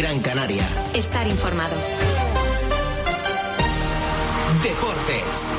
Gran Canaria. Estar informado. Deportes.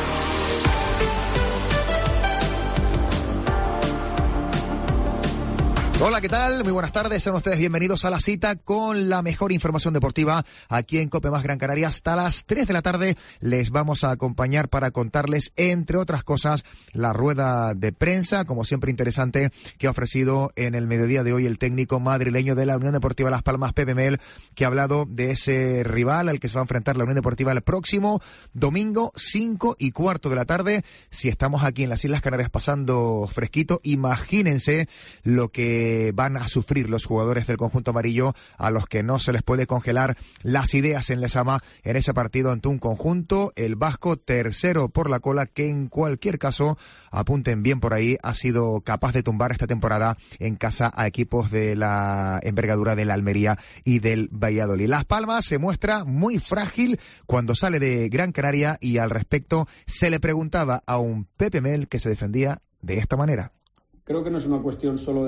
Hola, ¿qué tal? Muy buenas tardes, sean ustedes bienvenidos a la cita con la mejor información deportiva aquí en COPE+ Gran Canaria. Hasta las 3 de la tarde les vamos a acompañar para contarles, entre otras cosas, la rueda de prensa, como siempre interesante, que ha ofrecido en el mediodía de hoy el técnico madrileño de la Unión Deportiva Las Palmas, Pepe Mel, que ha hablado de ese rival al que se va a enfrentar la Unión Deportiva el próximo domingo, 5:15 de la tarde. Si estamos aquí en las Islas Canarias pasando fresquito, imagínense lo que van a sufrir los jugadores del conjunto amarillo, a los que no se les puede congelar las ideas en Lezama en ese partido ante un conjunto, el vasco, tercero por la cola, que en cualquier caso, apunten bien por ahí, ha sido capaz de tumbar esta temporada en casa a equipos de la envergadura de la Almería y del Valladolid. Las Palmas se muestra muy frágil cuando sale de Gran Canaria, y al respecto se le preguntaba a un Pepe Mel que se defendía de esta manera. Creo que no es una cuestión solo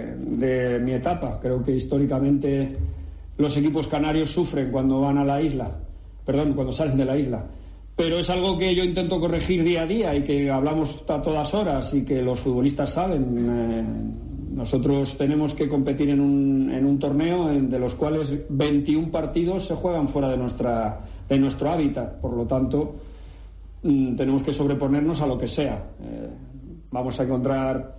de mi etapa. Creo que históricamente los equipos canarios sufren cuando van a la isla. Cuando salen de la isla. Pero es algo que yo intento corregir día a día y que hablamos a todas horas y que los futbolistas saben. Nosotros tenemos que competir en un torneo de los cuales 21 partidos se juegan fuera de nuestro hábitat. Por lo tanto, tenemos que sobreponernos a lo que sea. Vamos a encontrar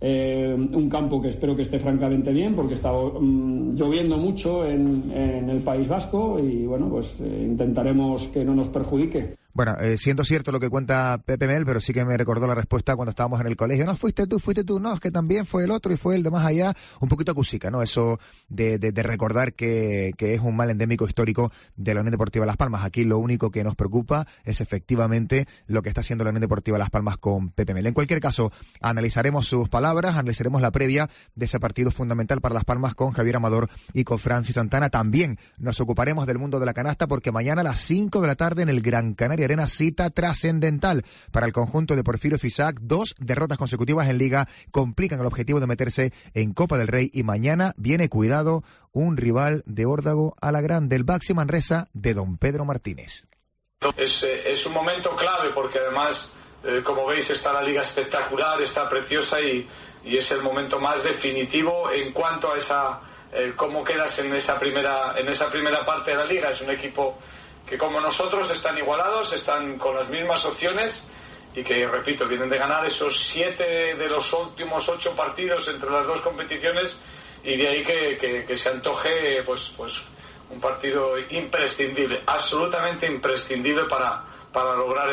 un campo que espero que esté francamente bien, porque está lloviendo mucho en el País Vasco, y bueno, pues intentaremos que no nos perjudique. Bueno, siendo cierto lo que cuenta Pepe Mel, pero sí que me recordó la respuesta cuando estábamos en el colegio. No, fuiste tú, no, es que también fue el otro y fue el de más allá. Un poquito acusica, ¿no? Eso de recordar que es un mal endémico histórico de la Unión Deportiva Las Palmas. Aquí lo único que nos preocupa es efectivamente lo que está haciendo la Unión Deportiva Las Palmas con Pepe Mel. En cualquier caso, analizaremos sus palabras, analizaremos la previa de ese partido fundamental para Las Palmas con Javier Amador y con Francis Santana. También nos ocuparemos del mundo de la canasta, porque mañana a las 5 de la tarde en el Gran Canaria Arena, cita trascendental para el conjunto de Porfirio Fisac. 2 derrotas consecutivas en Liga complican el objetivo de meterse en Copa del Rey, y mañana viene, cuidado, un rival de órdago a la gran, del Baxi Manresa de don Pedro Martínez. Es un momento clave, porque además, como veis, está la Liga espectacular, está preciosa, y es el momento más definitivo en cuanto a esa cómo quedas en esa primera parte de la Liga. Es un equipo que, como nosotros, están igualados, están con las mismas opciones, y que, repito, vienen de ganar esos 7 de los últimos 8 partidos entre las dos competiciones, y de ahí que se antoje pues un partido imprescindible, absolutamente imprescindible para lograr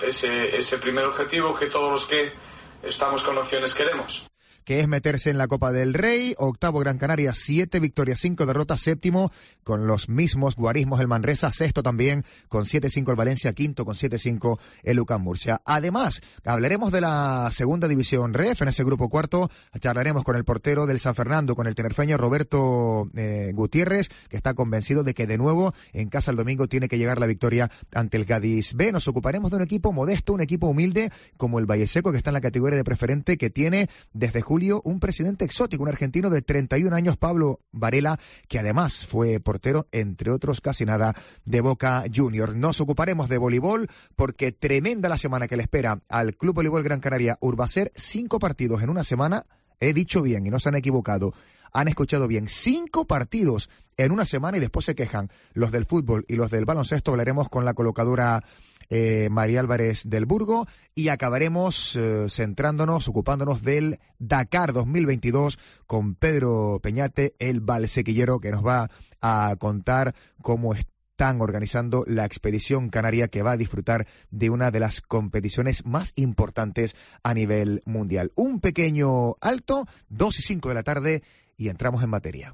ese primer objetivo que todos los que estamos con opciones queremos, que es meterse en la Copa del Rey. Octavo Gran Canaria, 7 victorias, 5 derrotas. Séptimo con los mismos guarismos el Manresa. Sexto también con 7-5 el Valencia. Quinto con 7-5 el UCAM Murcia. Además, hablaremos de la segunda división REF. En ese grupo cuarto charlaremos con el portero del San Fernando, con el tinerfeño Roberto Gutiérrez, que está convencido de que de nuevo en casa el domingo tiene que llegar la victoria ante el Cádiz B. Nos ocuparemos de un equipo modesto, un equipo humilde como el Valleseco, que está en la categoría de preferente, que tiene desde julio un presidente exótico, un argentino de 31 años, Pablo Varela, que además fue portero, entre otros, casi nada, de Boca Juniors. Nos ocuparemos de voleibol, porque tremenda la semana que le espera al Club Voleibol Gran Canaria Urbacer. 5 partidos en una semana. He dicho bien y no se han equivocado. Han escuchado bien, 5 partidos en una semana, y después se quejan los del fútbol y los del baloncesto. Hablaremos con la colocadora María Álvarez del Burgo, y acabaremos centrándonos, ocupándonos del Dakar 2022 con Pedro Peñate, el valsequillero, que nos va a contar cómo están organizando la expedición canaria, que va a disfrutar de una de las competiciones más importantes a nivel mundial. Un pequeño alto, 2:05 de la tarde, y entramos en materia.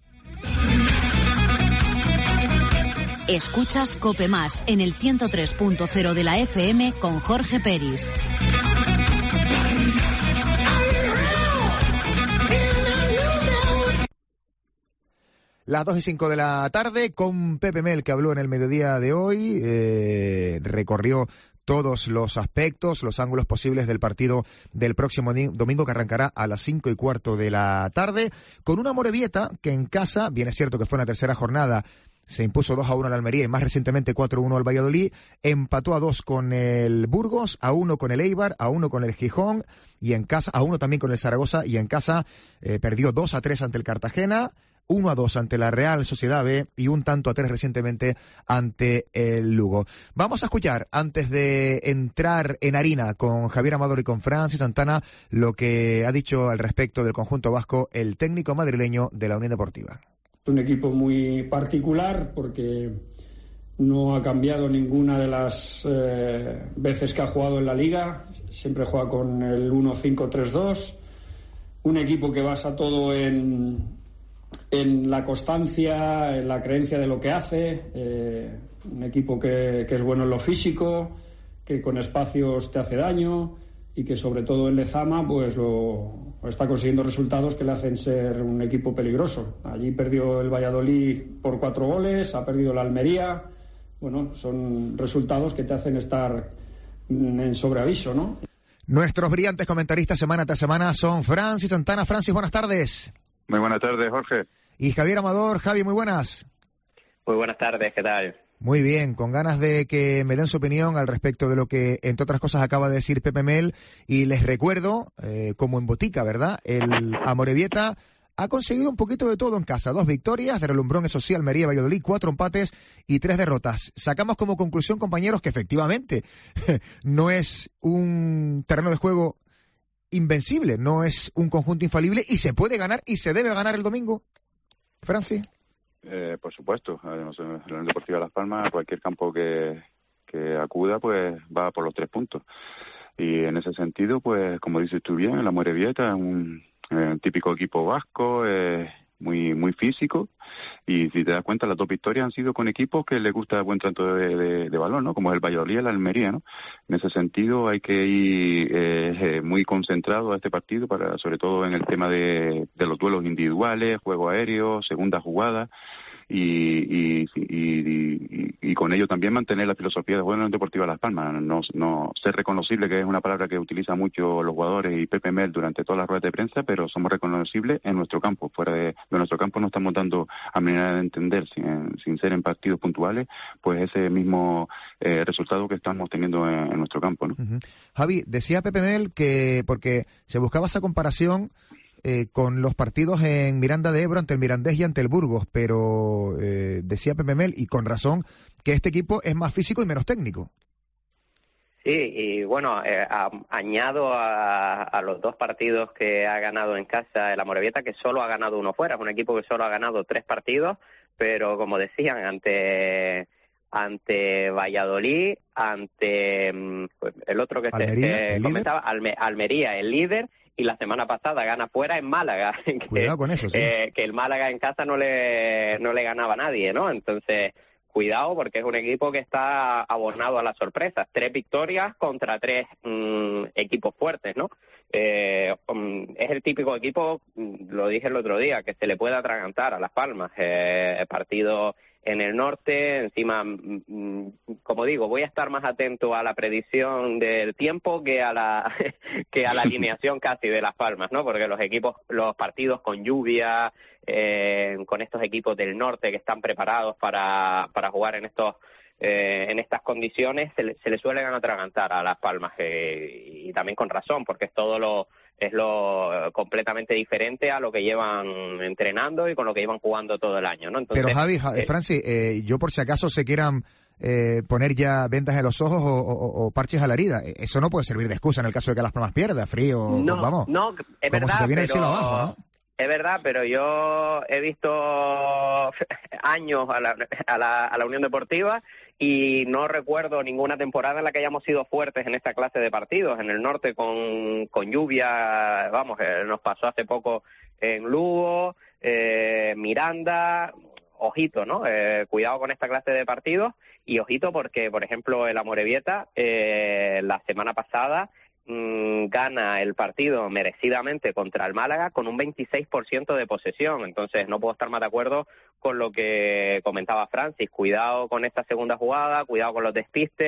Escuchas COPE+ en el 103.0 de la FM con Jorge Peris. Las 2:05 de la tarde, con Pepe Mel, que habló en el mediodía de hoy, recorrió todos los aspectos, los ángulos posibles del partido del próximo domingo, que arrancará a las 5:15 de la tarde, con una Amorebieta que en casa, bien es cierto que fue en la tercera jornada, se impuso 2-1 al Almería y más recientemente 4-1 al Valladolid, empató a 2 con el Burgos, a 1 con el Eibar, a 1 con el Gijón, y en casa, a 1 también con el Zaragoza, y en casa perdió 2-3 ante el Cartagena, 1-2 ante la Real Sociedad B y 1-3 recientemente ante el Lugo. Vamos a escuchar, antes de entrar en harina con Javier Amador y con Francis Santana, lo que ha dicho al respecto del conjunto vasco el técnico madrileño de la Unión Deportiva. Un equipo muy particular porque no ha cambiado ninguna de las veces que ha jugado en la Liga. Siempre juega con el 1-5-3-2. Un equipo que basa todo en la constancia, en la creencia de lo que hace. Un equipo que es bueno en lo físico, que con espacios te hace daño y que sobre todo en Lezama pues está consiguiendo resultados que le hacen ser un equipo peligroso. Allí perdió el Valladolid por 4 goles, ha perdido la Almería. Bueno, son resultados que te hacen estar en sobreaviso, ¿no? Nuestros brillantes comentaristas semana tras semana son Francis Santana. Francis, buenas tardes. Muy buenas tardes, Jorge. Y Javier Amador. Javi, muy buenas. Muy buenas tardes, ¿qué tal? Muy bien, con ganas de que me den su opinión al respecto de lo que, entre otras cosas, acaba de decir Pepe Mel. Y les recuerdo, como en botica, ¿verdad? El Amorebieta ha conseguido un poquito de todo en casa. 2 victorias, de relumbrón, eso sí, Almería, Valladolid, 4 empates y 3 derrotas. Sacamos como conclusión, compañeros, que efectivamente no es un terreno de juego invencible, no es un conjunto infalible y se puede ganar y se debe ganar el domingo. Francis. Por supuesto, la Unión Deportiva Las Palmas, cualquier campo que acuda, pues va por los 3 puntos. Y en ese sentido, pues como dices tú bien, la Amorebieta es un típico equipo vasco, muy físico, y si te das cuenta, las 2 victorias han sido con equipos que les gusta buen trato de balón, ¿no? Como es el Valladolid y la Almería, ¿no? En ese sentido hay que ir muy concentrado a este partido, sobre todo en el tema de los duelos individuales, juego aéreo, segunda jugada, y con ello también mantener la filosofía de juego en la Unión Deportiva Las Palmas, no ser reconocible, que es una palabra que utilizan mucho los jugadores y Pepe Mel durante todas las ruedas de prensa, pero somos reconocibles en nuestro campo. Fuera de nuestro campo no estamos dando, a mi manera de entender, sin ser en partidos puntuales, pues ese mismo resultado que estamos teniendo en nuestro campo, ¿no? Uh-huh. Javi, decía Pepe Mel que, porque se buscaba esa comparación con los partidos en Miranda de Ebro ante el Mirandés y ante el Burgos, pero decía Pepe Mel, y con razón, que este equipo es más físico y menos técnico. Sí, y bueno, añado a los 2 partidos que ha ganado en casa el Amorebieta, que solo ha ganado uno fuera. Es un equipo que solo ha ganado 3 partidos, pero como decían, ante Valladolid, ante el otro que Almería, comentaba, Almería, el líder, y la semana pasada gana fuera en Málaga. Cuidado con eso, sí. Que el Málaga en casa no le ganaba a nadie, ¿no? Entonces, cuidado, porque es un equipo que está abonado a las sorpresas. 3 victorias contra 3 equipos fuertes, ¿no? Es el típico equipo, lo dije el otro día, que se le puede atragantar a Las Palmas. Partido en el norte, encima, como digo, voy a estar más atento a la predicción del tiempo que a la alineación casi de Las Palmas, ¿no? Porque los partidos con lluvia, con estos equipos del norte que están preparados para jugar en estas condiciones, se le suelen atragantar a Las Palmas, y también con razón, porque es lo completamente diferente a lo que llevan entrenando y con lo que llevan jugando todo el año, ¿no? Entonces, pero Javi, Francis, yo por si acaso se quieran poner ya vendas en los ojos o parches a la herida, eso no puede servir de excusa en el caso de que Las Palmas pierda, frío, vamos. No, es como verdad, si se viene el cielo abajo, ¿no? Es verdad, pero yo he visto años a la Unión Deportiva y no recuerdo ninguna temporada en la que hayamos sido fuertes en esta clase de partidos. En el norte con lluvia, nos pasó hace poco en Lugo, Miranda. Ojito, ¿no? Cuidado con esta clase de partidos y ojito porque, por ejemplo, el Amorebieta la semana pasada gana el partido merecidamente contra el Málaga con un 26% de posesión. Entonces no puedo estar más de acuerdo con lo que comentaba Francis. Cuidado con esta segunda jugada, cuidado con los despistes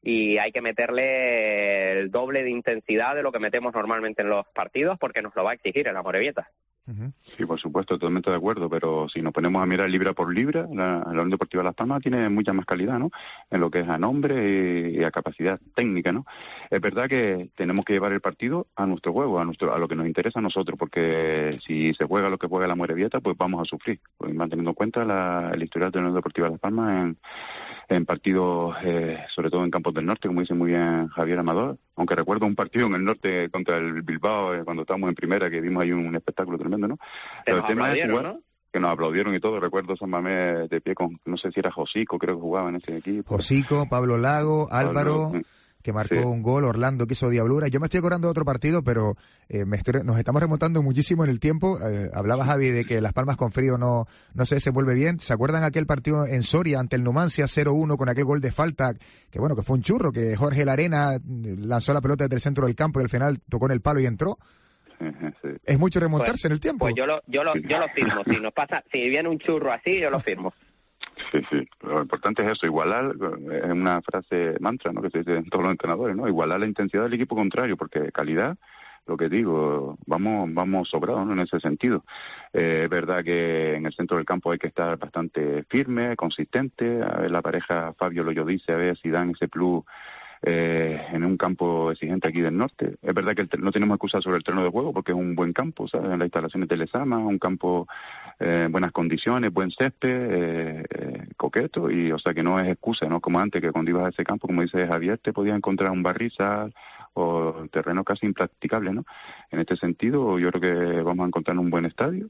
y hay que meterle el doble de intensidad de lo que metemos normalmente en los partidos, porque nos lo va a exigir el Amorebieta. Sí, por supuesto, totalmente de acuerdo, pero si nos ponemos a mirar libra por libra, la Unión Deportiva Las Palmas tiene mucha más calidad, ¿no? En lo que es a nombre y a capacidad técnica, ¿no? Es verdad que tenemos que llevar el partido a nuestro juego, a lo que nos interesa a nosotros, porque si se juega lo que juega la Amorebieta, pues vamos a sufrir, pues, manteniendo en cuenta el historial de la Unión Deportiva Las Palmas en partidos, sobre todo en Campos del Norte, como dice muy bien Javier Amador, aunque recuerdo un partido en el norte contra el Bilbao, cuando estábamos en primera, que vimos ahí un espectáculo tremendo, ¿no? Pero el tema es jugar, ¿no? Que nos aplaudieron y todo. Recuerdo San Mamés de pie con, no sé si era Josico, creo que jugaba en ese equipo. Josico, Pablo Lago, Álvaro, que marcó un gol, Orlando que hizo diablura. Yo me estoy acordando de otro partido, pero nos estamos remontando muchísimo en el tiempo. Hablaba Javi de que Las Palmas con frío no se desenvuelve bien. ¿Se acuerdan aquel partido en Soria ante el Numancia 0-1 con aquel gol de falta? Que bueno, que fue un churro, que Jorge Larena lanzó la pelota desde el centro del campo y al final tocó en el palo y entró. Sí. Es mucho remontarse en el tiempo. Pues yo lo firmo. Si nos pasa, si viene un churro así, yo lo firmo. Sí, lo importante es eso, igualar, es una frase mantra, ¿no?, que se dice en todos los entrenadores, ¿no?, igualar la intensidad del equipo contrario, porque calidad, lo que digo, vamos sobrados, ¿no?, en ese sentido. Es verdad que en el centro del campo hay que estar bastante firme, consistente. A ver, la pareja Fabio Loyo dice, a ver si dan ese plus en un campo exigente aquí del norte. Es verdad que no tenemos excusa sobre el terreno de juego, porque es un buen campo, ¿sabes? En las instalaciones de Lezama, un campo en buenas condiciones, buen césped, coqueto, y o sea que no es excusa, ¿no? Como antes, que cuando ibas a ese campo, como dice Javier, te podías encontrar un barrizal o terreno casi impracticable, ¿no? En este sentido, yo creo que vamos a encontrar un buen estadio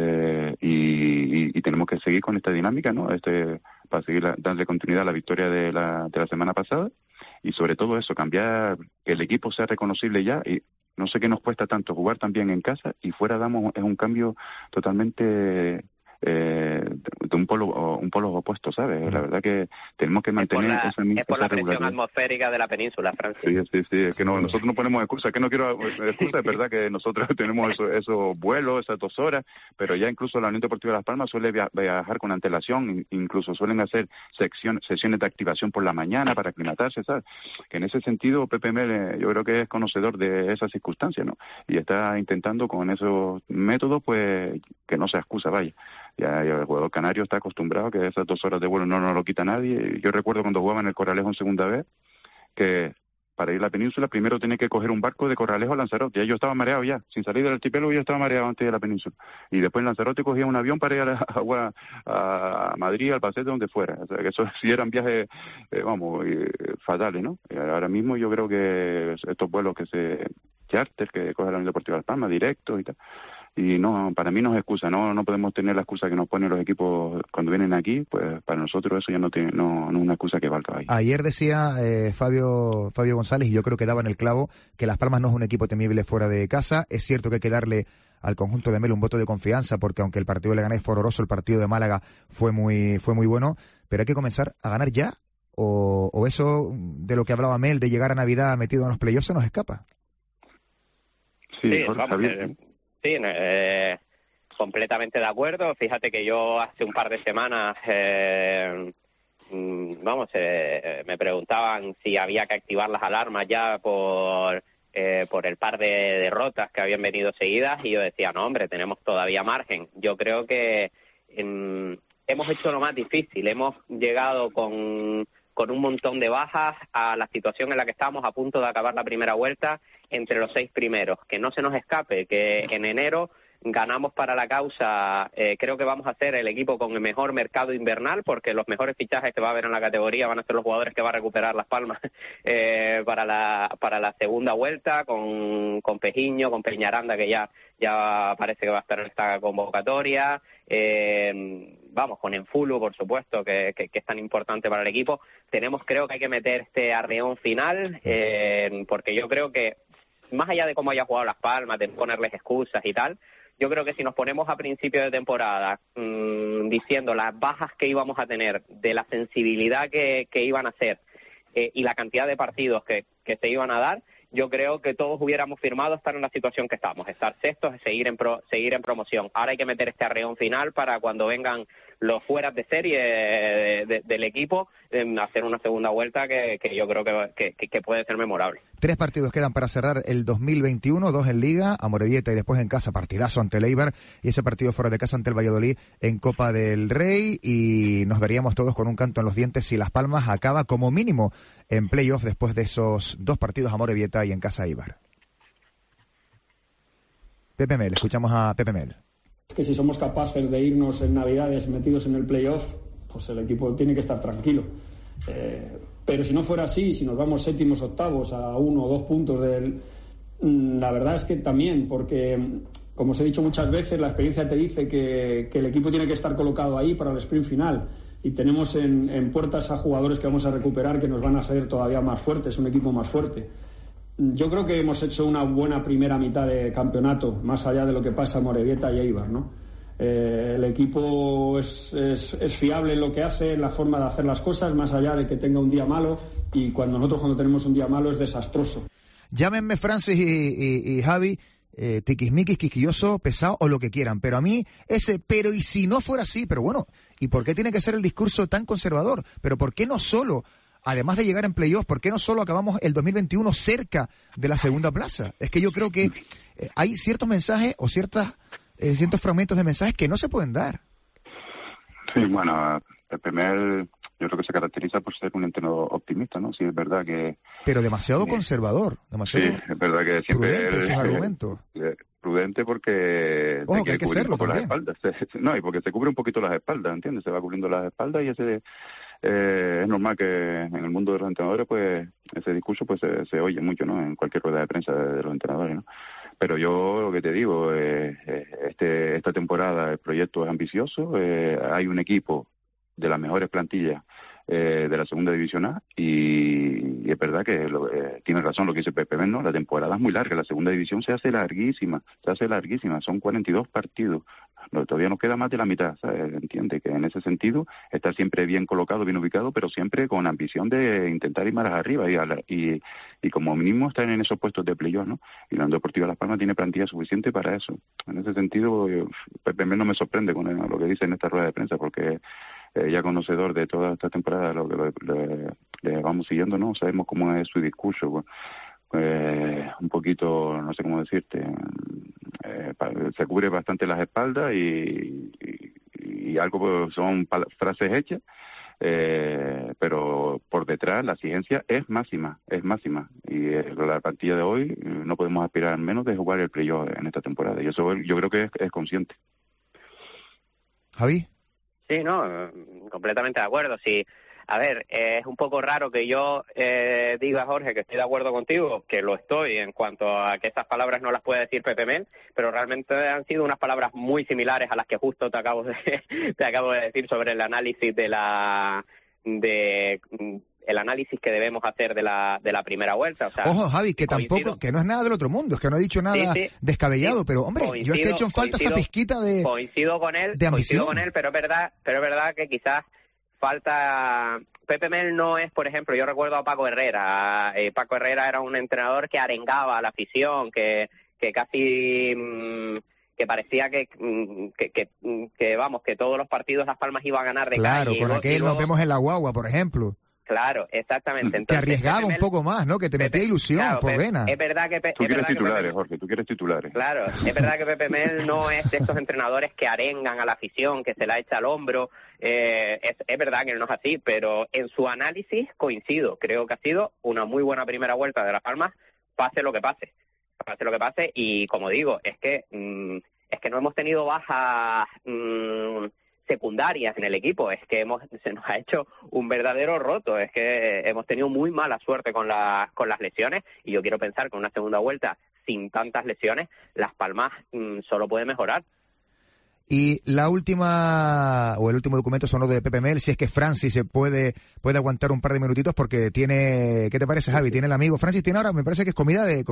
y tenemos que seguir con esta dinámica, ¿no? Para seguir darle continuidad a la victoria de la semana pasada. Y sobre todo eso, cambiar, que el equipo sea reconocible ya, y no sé qué nos cuesta tanto jugar también en casa, y fuera es un cambio totalmente de un polo opuesto, ¿sabes? La verdad que tenemos que mantener esa misma. Es por la presión atmosférica de la península, Francis. Sí, es que nosotros no ponemos excusas, que no quiero excusas, es verdad que nosotros tenemos esos vuelos, esas 2 horas, pero ya incluso la Unión Deportiva de Las Palmas suele viajar con antelación, incluso suelen hacer sesiones de activación por la mañana para aclimatarse, ¿sabes? Que en ese sentido Pepe Mel yo creo que es conocedor de esas circunstancias, ¿no? Y está intentando con esos métodos, pues, que no sea excusa, vaya. Ya el jugador canario está acostumbrado que esas 2 horas de vuelo no nos lo quita nadie. Yo recuerdo cuando jugaba en el Corralejo en segunda vez, que para ir a la península primero tenía que coger un barco de Corralejo a Lanzarote. Ya yo estaba mareado ya, sin salir del archipiélago yo estaba mareado antes de la península. Y después en Lanzarote cogía un avión para ir a Madrid, Albacete, donde fuera. O sea, que eso sí eran viajes, fatales, ¿no? Ahora mismo yo creo que estos vuelos charter que coge la Unión Deportiva de Las Palmas, directos y tal, y no, para mí no es excusa, no podemos tener la excusa que nos ponen los equipos cuando vienen aquí, pues para nosotros eso ya no es una excusa que valga ahí. Ayer decía Fabio González, y yo creo que daba en el clavo, que Las Palmas no es un equipo temible fuera de casa. Es cierto que hay que darle al conjunto de Mel un voto de confianza, porque aunque el partido de Leganés fue horroroso, el partido de Málaga fue muy bueno, pero hay que comenzar a ganar ya, o eso de lo que hablaba Mel, de llegar a Navidad metido en los playoffs, se nos escapa. Sí, completamente de acuerdo. Fíjate que yo hace un par de semanas, me preguntaban si había que activar las alarmas ya por el par de derrotas que habían venido seguidas, y yo decía, no, hombre, tenemos todavía margen. Yo creo que hemos hecho lo más difícil, hemos llegado con un montón de bajas a la situación en la que estábamos a punto de acabar la primera vuelta entre los 6 primeros. Que no se nos escape que en enero ganamos para la causa. Creo que vamos a ser el equipo con el mejor mercado invernal, porque los mejores fichajes que va a haber en la categoría van a ser los jugadores que va a recuperar Las Palmas para la segunda vuelta, con Pejiño, con Peñaranda, que ya parece que va a estar en esta convocatoria, con Enfulu, por supuesto, que es tan importante para el equipo. Creo que hay que meter este arreón final, porque yo creo que, más allá de cómo haya jugado Las Palmas, de ponerles excusas y tal, yo creo que si nos ponemos a principio de temporada diciendo las bajas que íbamos a tener, de la sensibilidad que iban a ser y la cantidad de partidos que se iban a dar, yo creo que todos hubiéramos firmado estar en la situación que estamos, estar sextos, seguir en promoción. Ahora hay que meter este arreón final para cuando vengan los fueras de serie del equipo, hacer una segunda vuelta que yo creo que puede ser memorable. 3 partidos quedan para cerrar el 2021, 2 en Liga, Amorebieta y después en casa, partidazo ante el Eibar, y ese partido fuera de casa ante el Valladolid en Copa del Rey, y nos veríamos todos con un canto en los dientes si Las Palmas acaba como mínimo en playoff después de esos 2 partidos Amorebieta y en casa Eibar. Pepe Mel, escuchamos a Pepe Mel. Que si somos capaces de irnos en Navidades metidos en el playoff, pues el equipo tiene que estar tranquilo. Pero si no fuera así, si nos vamos séptimos, octavos a 1 o 2 puntos la verdad es que también, porque como os he dicho muchas veces, la experiencia te dice que el equipo tiene que estar colocado ahí para el sprint final, y tenemos en puertas a jugadores que vamos a recuperar que nos van a hacer todavía más fuertes, un equipo más fuerte. Yo creo que hemos hecho una buena primera mitad de campeonato, más allá de lo que pasa en Amorebieta y Eibar, ¿no? El equipo es fiable en lo que hace, en la forma de hacer las cosas, más allá de que tenga un día malo, y cuando tenemos un día malo es desastroso. Llámenme Francis y Javi, tiquismiquis, quisquilloso, pesado o lo que quieran, pero a mí pero y si no fuera así, pero bueno, ¿y por qué tiene que ser el discurso tan conservador? Pero ¿por qué no solo, además de llegar en playoff, por qué no solo acabamos el 2021 cerca de la segunda plaza? Es que yo creo que hay ciertos mensajes o ciertos fragmentos de mensajes que no se pueden dar. Sí, bueno, el primer, yo creo que se caracteriza por ser un entrenador optimista, ¿no? Sí, es verdad que... Pero demasiado conservador, demasiado... Sí, es verdad que siempre... Prudente sus argumentos. Prudente porque... Ojo, que hay que cubrir serlo un poco las también. espaldas. No, y porque se cubre un poquito las espaldas, ¿entiendes? Se va cubriendo las espaldas y es normal que en el mundo de los entrenadores, pues, ese discurso pues se oye mucho, ¿no? En cualquier rueda de prensa de los entrenadores, ¿no? Pero yo lo que te digo, esta temporada el proyecto es ambicioso, hay un equipo de las mejores plantillas de la segunda división A, y es verdad que tiene razón lo que dice Pepe Mel, ¿no? La temporada es muy larga, la segunda división se hace larguísima, son 42 partidos, todavía nos queda más de la mitad, ¿sabes? Entiende que en ese sentido está siempre bien colocado, bien ubicado, pero siempre con ambición de intentar ir más arriba y como mínimo estar en esos puestos de playoff, ¿no? Y la Unión Deportiva Las Palmas tiene plantilla suficiente para eso. En ese sentido, Pepe Mel no me sorprende con lo que dice en esta rueda de prensa, porque ya conocedor de toda esta temporada, lo que le vamos siguiendo, ¿no? Sabemos cómo es su discurso, un poquito, no sé cómo decirte, se cubre bastante las espaldas y algo pues, son frases hechas, pero por detrás la exigencia es máxima, y la plantilla de hoy no podemos aspirar menos de jugar el playoff en esta temporada, y eso yo creo que es consciente. Javi. Sí, no, completamente de acuerdo. Sí, a ver, es un poco raro que yo diga, Jorge, que estoy de acuerdo contigo, que lo estoy en cuanto a que esas palabras no las puede decir Pepe Mel, pero realmente han sido unas palabras muy similares a las que justo te acabo de decir sobre el análisis el análisis que debemos hacer de la primera vuelta. O sea, ojo, Javi, que tampoco, que no es nada del otro mundo, es que no he dicho nada descabellado, pero hombre, yo es que he hecho en falta esa pizquita de coincido con él, pero es verdad que quizás falta... Pepe Mel no es, por ejemplo, yo recuerdo a Paco Herrera. Paco Herrera era un entrenador que arengaba a la afición, que casi... que parecía que vamos, que todos los partidos Las Palmas iban a ganar de claro, calle. Claro, con aquel nos vemos en la guagua, por ejemplo. Claro, exactamente. Entonces, te arriesgaba un poco más, ¿no? Que te metía ilusión, claro, por vena. Es verdad que tú quieres titulares, Jorge, tú quieres titulares. Claro, es verdad que Pepe Mel no es de estos entrenadores que arengan a la afición, que se la echa al hombro. Es verdad que él no es así, pero en su análisis coincido. Creo que ha sido una muy buena primera vuelta de Las Palmas, pase lo que pase. Y como digo, es que no hemos tenido bajas secundarias en el equipo, es que se nos ha hecho un verdadero roto, es que hemos tenido muy mala suerte con las lesiones, y yo quiero pensar que una segunda vuelta sin tantas lesiones, Las Palmas solo puede mejorar. Y la última, o el último documento sonó de Pepe Mel, si es que Francis se puede aguantar un par de minutitos, porque tiene, ¿qué te parece, Javi? Tiene el amigo, Francis tiene ahora, me parece que es comida de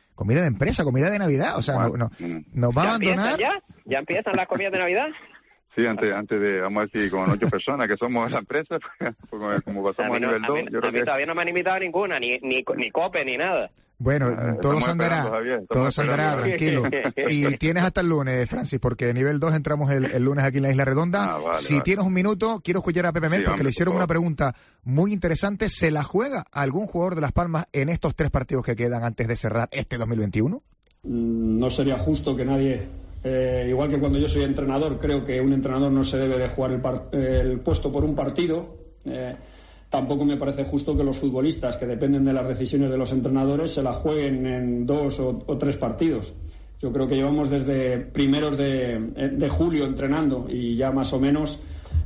empresa, comida de Navidad, o sea, nos va a abandonar. ¿Ya empiezan las comidas de Navidad? Sí, antes de, vamos a decir, con 8 personas que somos la empresa, pues, como pasamos a nivel 2, yo creo que... todavía no me han invitado a ninguna, ni COPE, ni nada. Bueno, todo se andará, tranquilo. Y tienes hasta el lunes, Francis, porque nivel 2 entramos el lunes aquí en la Isla Redonda. Vale. Tienes un minuto, quiero escuchar a Pepe Mel, porque le hicieron una pregunta muy interesante. ¿Se la juega algún jugador de Las Palmas en estos 3 partidos que quedan antes de cerrar este 2021? No sería justo que nadie, igual que cuando yo soy entrenador, creo que un entrenador no se debe de jugar el puesto por un partido. Tampoco me parece justo que los futbolistas, que dependen de las decisiones de los entrenadores, se la jueguen en 2 o 3 partidos. Yo creo que llevamos desde primeros de julio entrenando y ya más o menos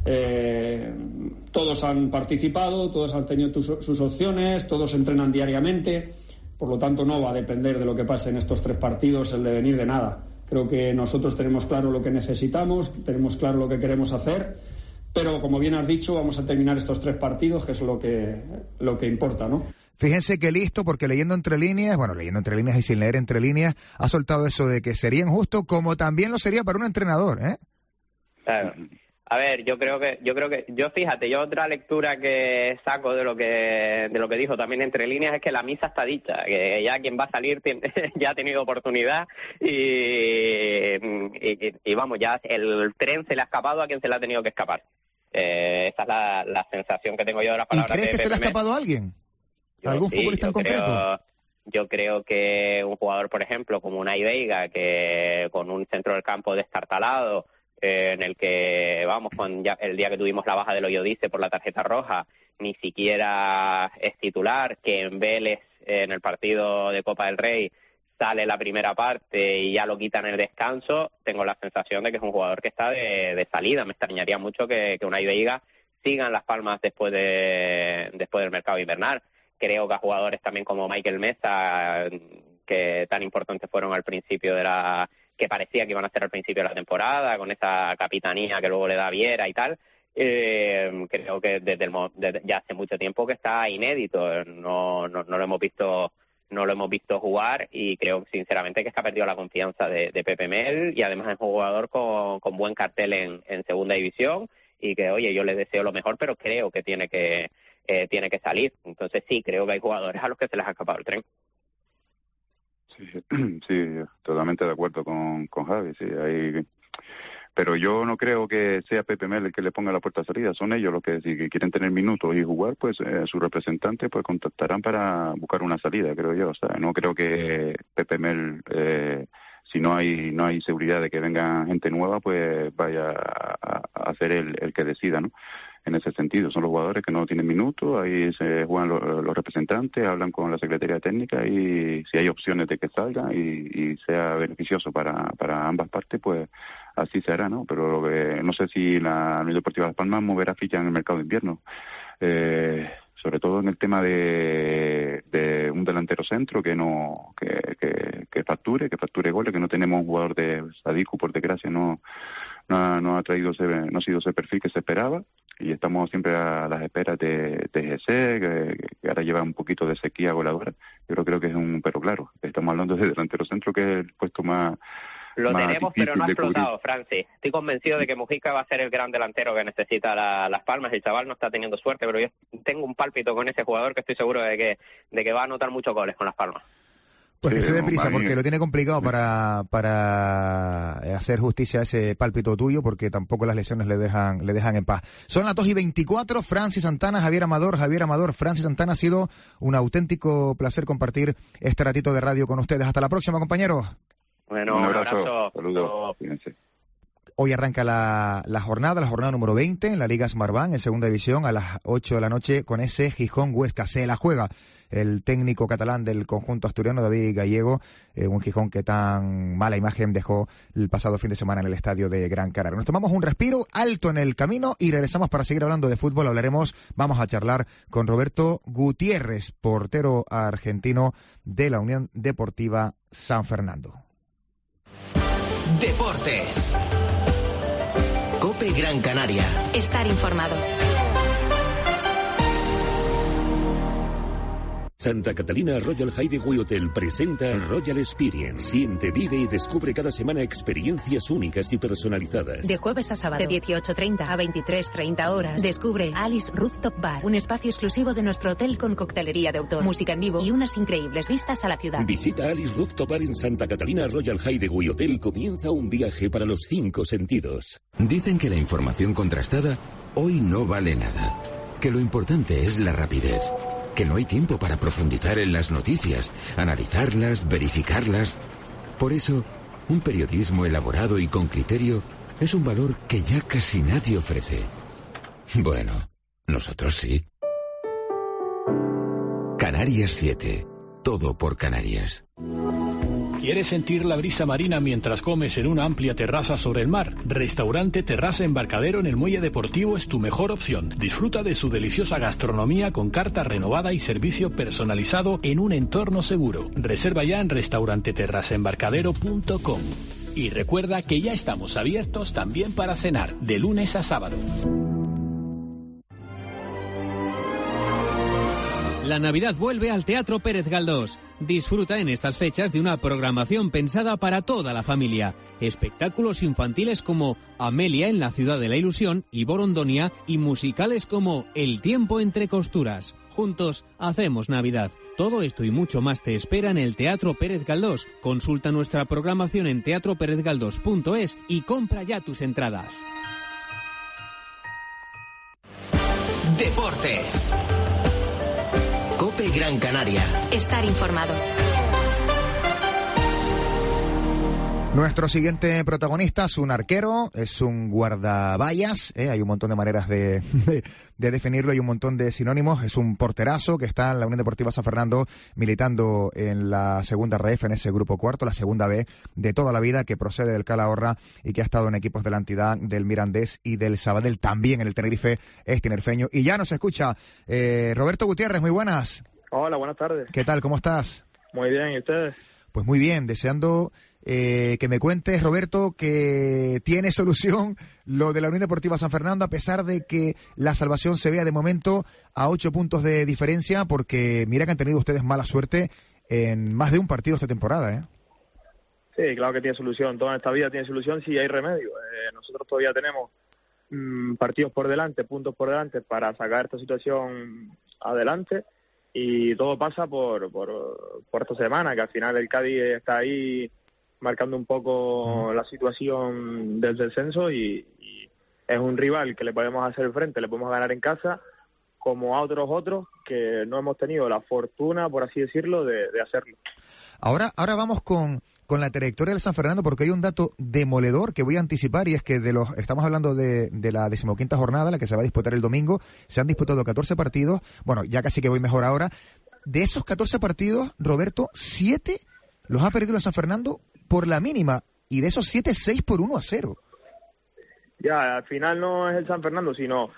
todos han participado, todos han tenido sus opciones, todos entrenan diariamente. Por lo tanto, no va a depender de lo que pase en estos 3 partidos el devenir de nada. Creo que nosotros tenemos claro lo que necesitamos, tenemos claro lo que queremos hacer. Pero, como bien has dicho, vamos a terminar estos 3 partidos, que es lo que importa, ¿no? Fíjense que listo, porque leyendo entre líneas y sin leer entre líneas, ha soltado eso de que sería injusto, como también lo sería para un entrenador, ¿eh? Claro. A ver, yo fíjate, otra lectura que saco de lo que dijo también entre líneas es que la misa está dicha, que ya quien va a salir ya ha tenido oportunidad y vamos, ya el tren se le ha escapado a quien se le ha tenido que escapar. Esa es la sensación que tengo yo de las palabras. ¿Y crees que se le ha escapado a alguien? ¿Algún futbolista en concreto? Yo creo que un jugador, por ejemplo, como Unai Veiga, que con un centro del campo destartalado, en el que, el día que tuvimos la baja del Oyodice por la tarjeta roja, ni siquiera es titular, que en Vélez, en el partido de Copa del Rey, sale la primera parte y ya lo quitan en el descanso, tengo la sensación de que es un jugador que está de salida. Me extrañaría mucho que Unai Veiga siga en Las Palmas después del mercado invernal. Creo que a jugadores también como Michael Meza, que tan importantes fueron al principio que parecía que iban a ser al principio de la temporada, con esa capitanía que luego le da Viera y tal, creo que desde ya hace mucho tiempo que está inédito. No lo hemos visto jugar y creo sinceramente que se ha perdido la confianza de Pepe Mel, y además es un jugador con buen cartel en segunda división y que, oye, yo le deseo lo mejor, pero creo que tiene que salir. Entonces sí, creo que hay jugadores a los que se les ha escapado el tren. Sí, totalmente de acuerdo con Javi, sí, pero yo no creo que sea Pepe Mel el que le ponga la puerta de salida. Son ellos los que, si quieren tener minutos y jugar, pues sus representantes pues contactarán para buscar una salida, creo yo. O sea, no creo que Pepe Mel, si no hay seguridad de que venga gente nueva, pues vaya a ser el que decida, ¿no? En ese sentido, son los jugadores que no tienen minutos, ahí se juegan los representantes, hablan con la Secretaría Técnica y si hay opciones de que salga y sea beneficioso para ambas partes, pues así se hará, ¿no? Pero no sé si la Unión Deportiva Las Palmas moverá fichas en el mercado de invierno, sobre todo en el tema de un delantero centro que facture goles, que no tenemos un jugador de Sadiku, por desgracia, no ha sido ese perfil que se esperaba. Y estamos siempre a las esperas de GC, que ahora lleva un poquito de sequía goleadora. Yo creo que es pero claro, estamos hablando de delantero centro, que es el puesto más... Lo más tenemos, pero no ha explotado, cubrir. Francis. Estoy convencido de que Mujica va a ser el gran delantero que necesita Las Palmas. El chaval no está teniendo suerte, pero yo tengo un pálpito con ese jugador que estoy seguro de que va a anotar muchos goles con Las Palmas. Pues que se dé prisa, porque lo tiene complicado para hacer justicia a ese pálpito tuyo, porque tampoco las lesiones le dejan en paz. Son las 2:24, Francis Santana, Javier Amador, Francis Santana. Ha sido un auténtico placer compartir este ratito de radio con ustedes. Hasta la próxima, compañeros. Bueno, un abrazo. Saludos. Fíjense. Hoy arranca la jornada número 20 en la Liga Smartbank, en segunda división, a las 8 de la noche, con ese Gijón Huesca. Se la juega el técnico catalán del conjunto asturiano, David Gallego, un Gijón que tan mala imagen dejó el pasado fin de semana en el estadio de Gran Canaria. Nos tomamos un respiro alto en el camino y regresamos para seguir hablando de fútbol. Vamos a charlar con Roberto Gutiérrez, portero argentino de la Unión Deportiva San Fernando. Deportes. COPE Gran Canaria. Estar informado. Santa Catalina Royal Hideaway Hotel presenta Royal Experience. Siente, vive y descubre cada semana experiencias únicas y personalizadas. De jueves a sábado, de 18:30 a 23:30 horas, descubre Alice Rooftop Bar, un espacio exclusivo de nuestro hotel con coctelería de autor, música en vivo y unas increíbles vistas a la ciudad. Visita Alice Rooftop Bar en Santa Catalina Royal Hideaway Hotel y comienza un viaje para los 5 sentidos. Dicen que la información contrastada hoy no vale nada, que lo importante es la rapidez. Que no hay tiempo para profundizar en las noticias, analizarlas, verificarlas. Por eso, un periodismo elaborado y con criterio es un valor que ya casi nadie ofrece. Bueno, nosotros sí. Canarias 7. Todo por Canarias. ¿Quieres sentir la brisa marina mientras comes en una amplia terraza sobre el mar? Restaurante Terraza Embarcadero en el Muelle Deportivo es tu mejor opción. Disfruta de su deliciosa gastronomía con carta renovada y servicio personalizado en un entorno seguro. Reserva ya en restauranteterrazaembarcadero.com. Y recuerda que ya estamos abiertos también para cenar, de lunes a sábado. La Navidad vuelve al Teatro Pérez Galdós. Disfruta en estas fechas de una programación pensada para toda la familia. Espectáculos infantiles como Amelia en la Ciudad de la Ilusión y Borondonia y musicales como El tiempo entre costuras. Juntos hacemos Navidad. Todo esto y mucho más te espera en el Teatro Pérez Galdós. Consulta nuestra programación en teatroperezgaldós.es y compra ya tus entradas. Deportes. COPE Gran Canaria. Estar informado. Nuestro siguiente protagonista es un arquero, es un guardaballas, hay un montón de maneras de definirlo, hay un montón de sinónimos, es un porterazo que está en la Unión Deportiva San Fernando militando en la segunda ref, en ese grupo cuarto, la segunda B de toda la vida, que procede del Calahorra y que ha estado en equipos de la entidad del Mirandés y del Sabadell, también en el Tenerife es tinerfeño. Y ya nos escucha Roberto Gutiérrez, muy buenas. Hola, buenas tardes. ¿Qué tal? ¿Cómo estás? Muy bien, ¿y ustedes? Pues muy bien, deseando que me cuentes, Roberto, que tiene solución lo de la Unión Deportiva San Fernando, a pesar de que la salvación se vea de momento a 8 puntos de diferencia, porque mira que han tenido ustedes mala suerte en más de un partido esta temporada, ¿eh? Sí, claro que tiene solución. Toda esta vida tiene solución si hay remedio. Nosotros todavía tenemos partidos por delante, puntos por delante para sacar esta situación adelante. Y todo pasa por esta semana, que al final el Cádiz está ahí marcando un poco la situación del descenso y es un rival que le podemos hacer frente, le podemos ganar en casa, como a otros que no hemos tenido la fortuna, por así decirlo, de hacerlo. Ahora vamos con la trayectoria del San Fernando, porque hay un dato demoledor que voy a anticipar, y es que estamos hablando de la 15ª jornada, la que se va a disputar el domingo. Se han disputado 14 partidos, bueno, ya casi que voy mejor ahora. De esos 14 partidos, Roberto, 7 los ha perdido el San Fernando por la mínima, y de esos 7, 6 por 1-0. Ya, al final no es el San Fernando, sino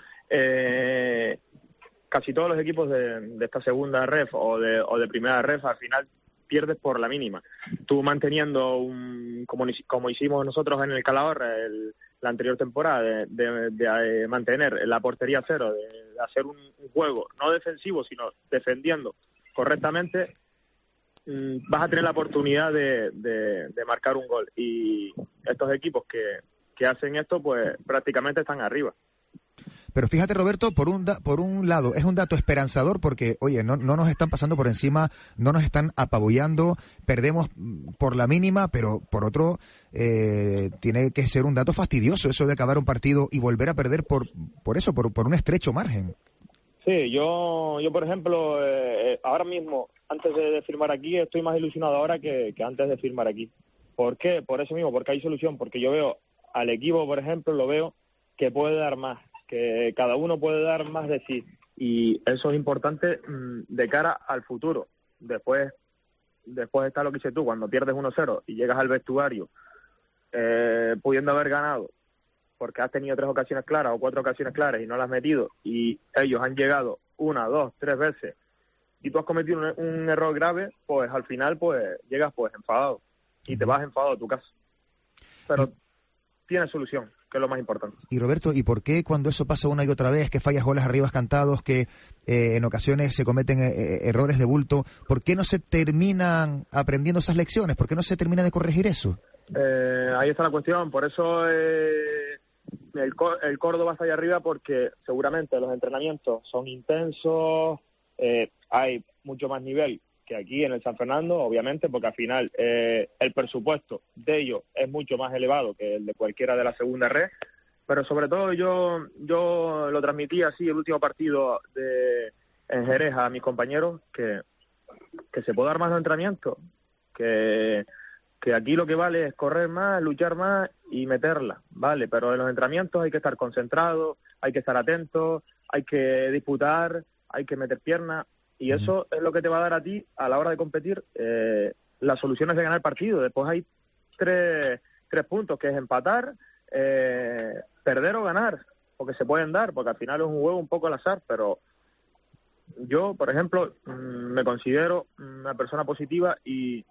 casi todos los equipos de esta segunda ref o de primera ref, al final pierdes por la mínima. Tú manteniendo como hicimos nosotros en el Calahorra la anterior temporada, de mantener la portería cero, de hacer un juego no defensivo, sino defendiendo correctamente, vas a tener la oportunidad de marcar un gol. Y estos equipos que hacen esto, pues prácticamente están arriba. Pero fíjate, Roberto, por un lado es un dato esperanzador, porque, oye, no nos están pasando por encima, no nos están apabullando, perdemos por la mínima, pero por otro tiene que ser un dato fastidioso eso de acabar un partido y volver a perder por un estrecho margen. Sí, yo por ejemplo, ahora mismo, antes de firmar aquí, estoy más ilusionado ahora que antes de firmar aquí. ¿Por qué? Por eso mismo, porque hay solución, porque yo veo al equipo, por ejemplo, lo veo que puede dar más, que cada uno puede dar más de sí, y eso es importante de cara al futuro. Después está lo que dices tú, cuando pierdes 1-0 y llegas al vestuario pudiendo haber ganado porque has tenido 3 ocasiones claras o 4 ocasiones claras y no las has metido, y ellos han llegado 1, 2, 3 veces y tú has cometido un error grave, pues al final pues llegas pues enfadado y te vas enfadado a tu casa. Pero tiene solución. que es lo más importante. Y Roberto, ¿y por qué cuando eso pasa una y otra vez, que fallas goles arriba cantados, que en ocasiones se cometen errores de bulto, por qué no se terminan aprendiendo esas lecciones? ¿Por qué no se termina de corregir eso? Ahí está la cuestión, por eso el Córdoba está ahí arriba, porque seguramente los entrenamientos son intensos, hay mucho más nivel que aquí en el San Fernando, obviamente, porque al final el presupuesto de ellos es mucho más elevado que el de cualquiera de la segunda red, pero sobre todo yo lo transmití así el último partido en Jerez a mis compañeros, que se puede dar más de entrenamiento, que aquí lo que vale es correr más, luchar más y meterla, vale, pero en los entrenamientos hay que estar concentrados, hay que estar atentos, hay que disputar, hay que meter piernas, y eso es lo que te va a dar a ti a la hora de competir las soluciones de ganar el partido. Después hay tres puntos, que es empatar, perder o ganar, porque se pueden dar, porque al final es un juego un poco al azar, pero yo, por ejemplo, me considero una persona positiva y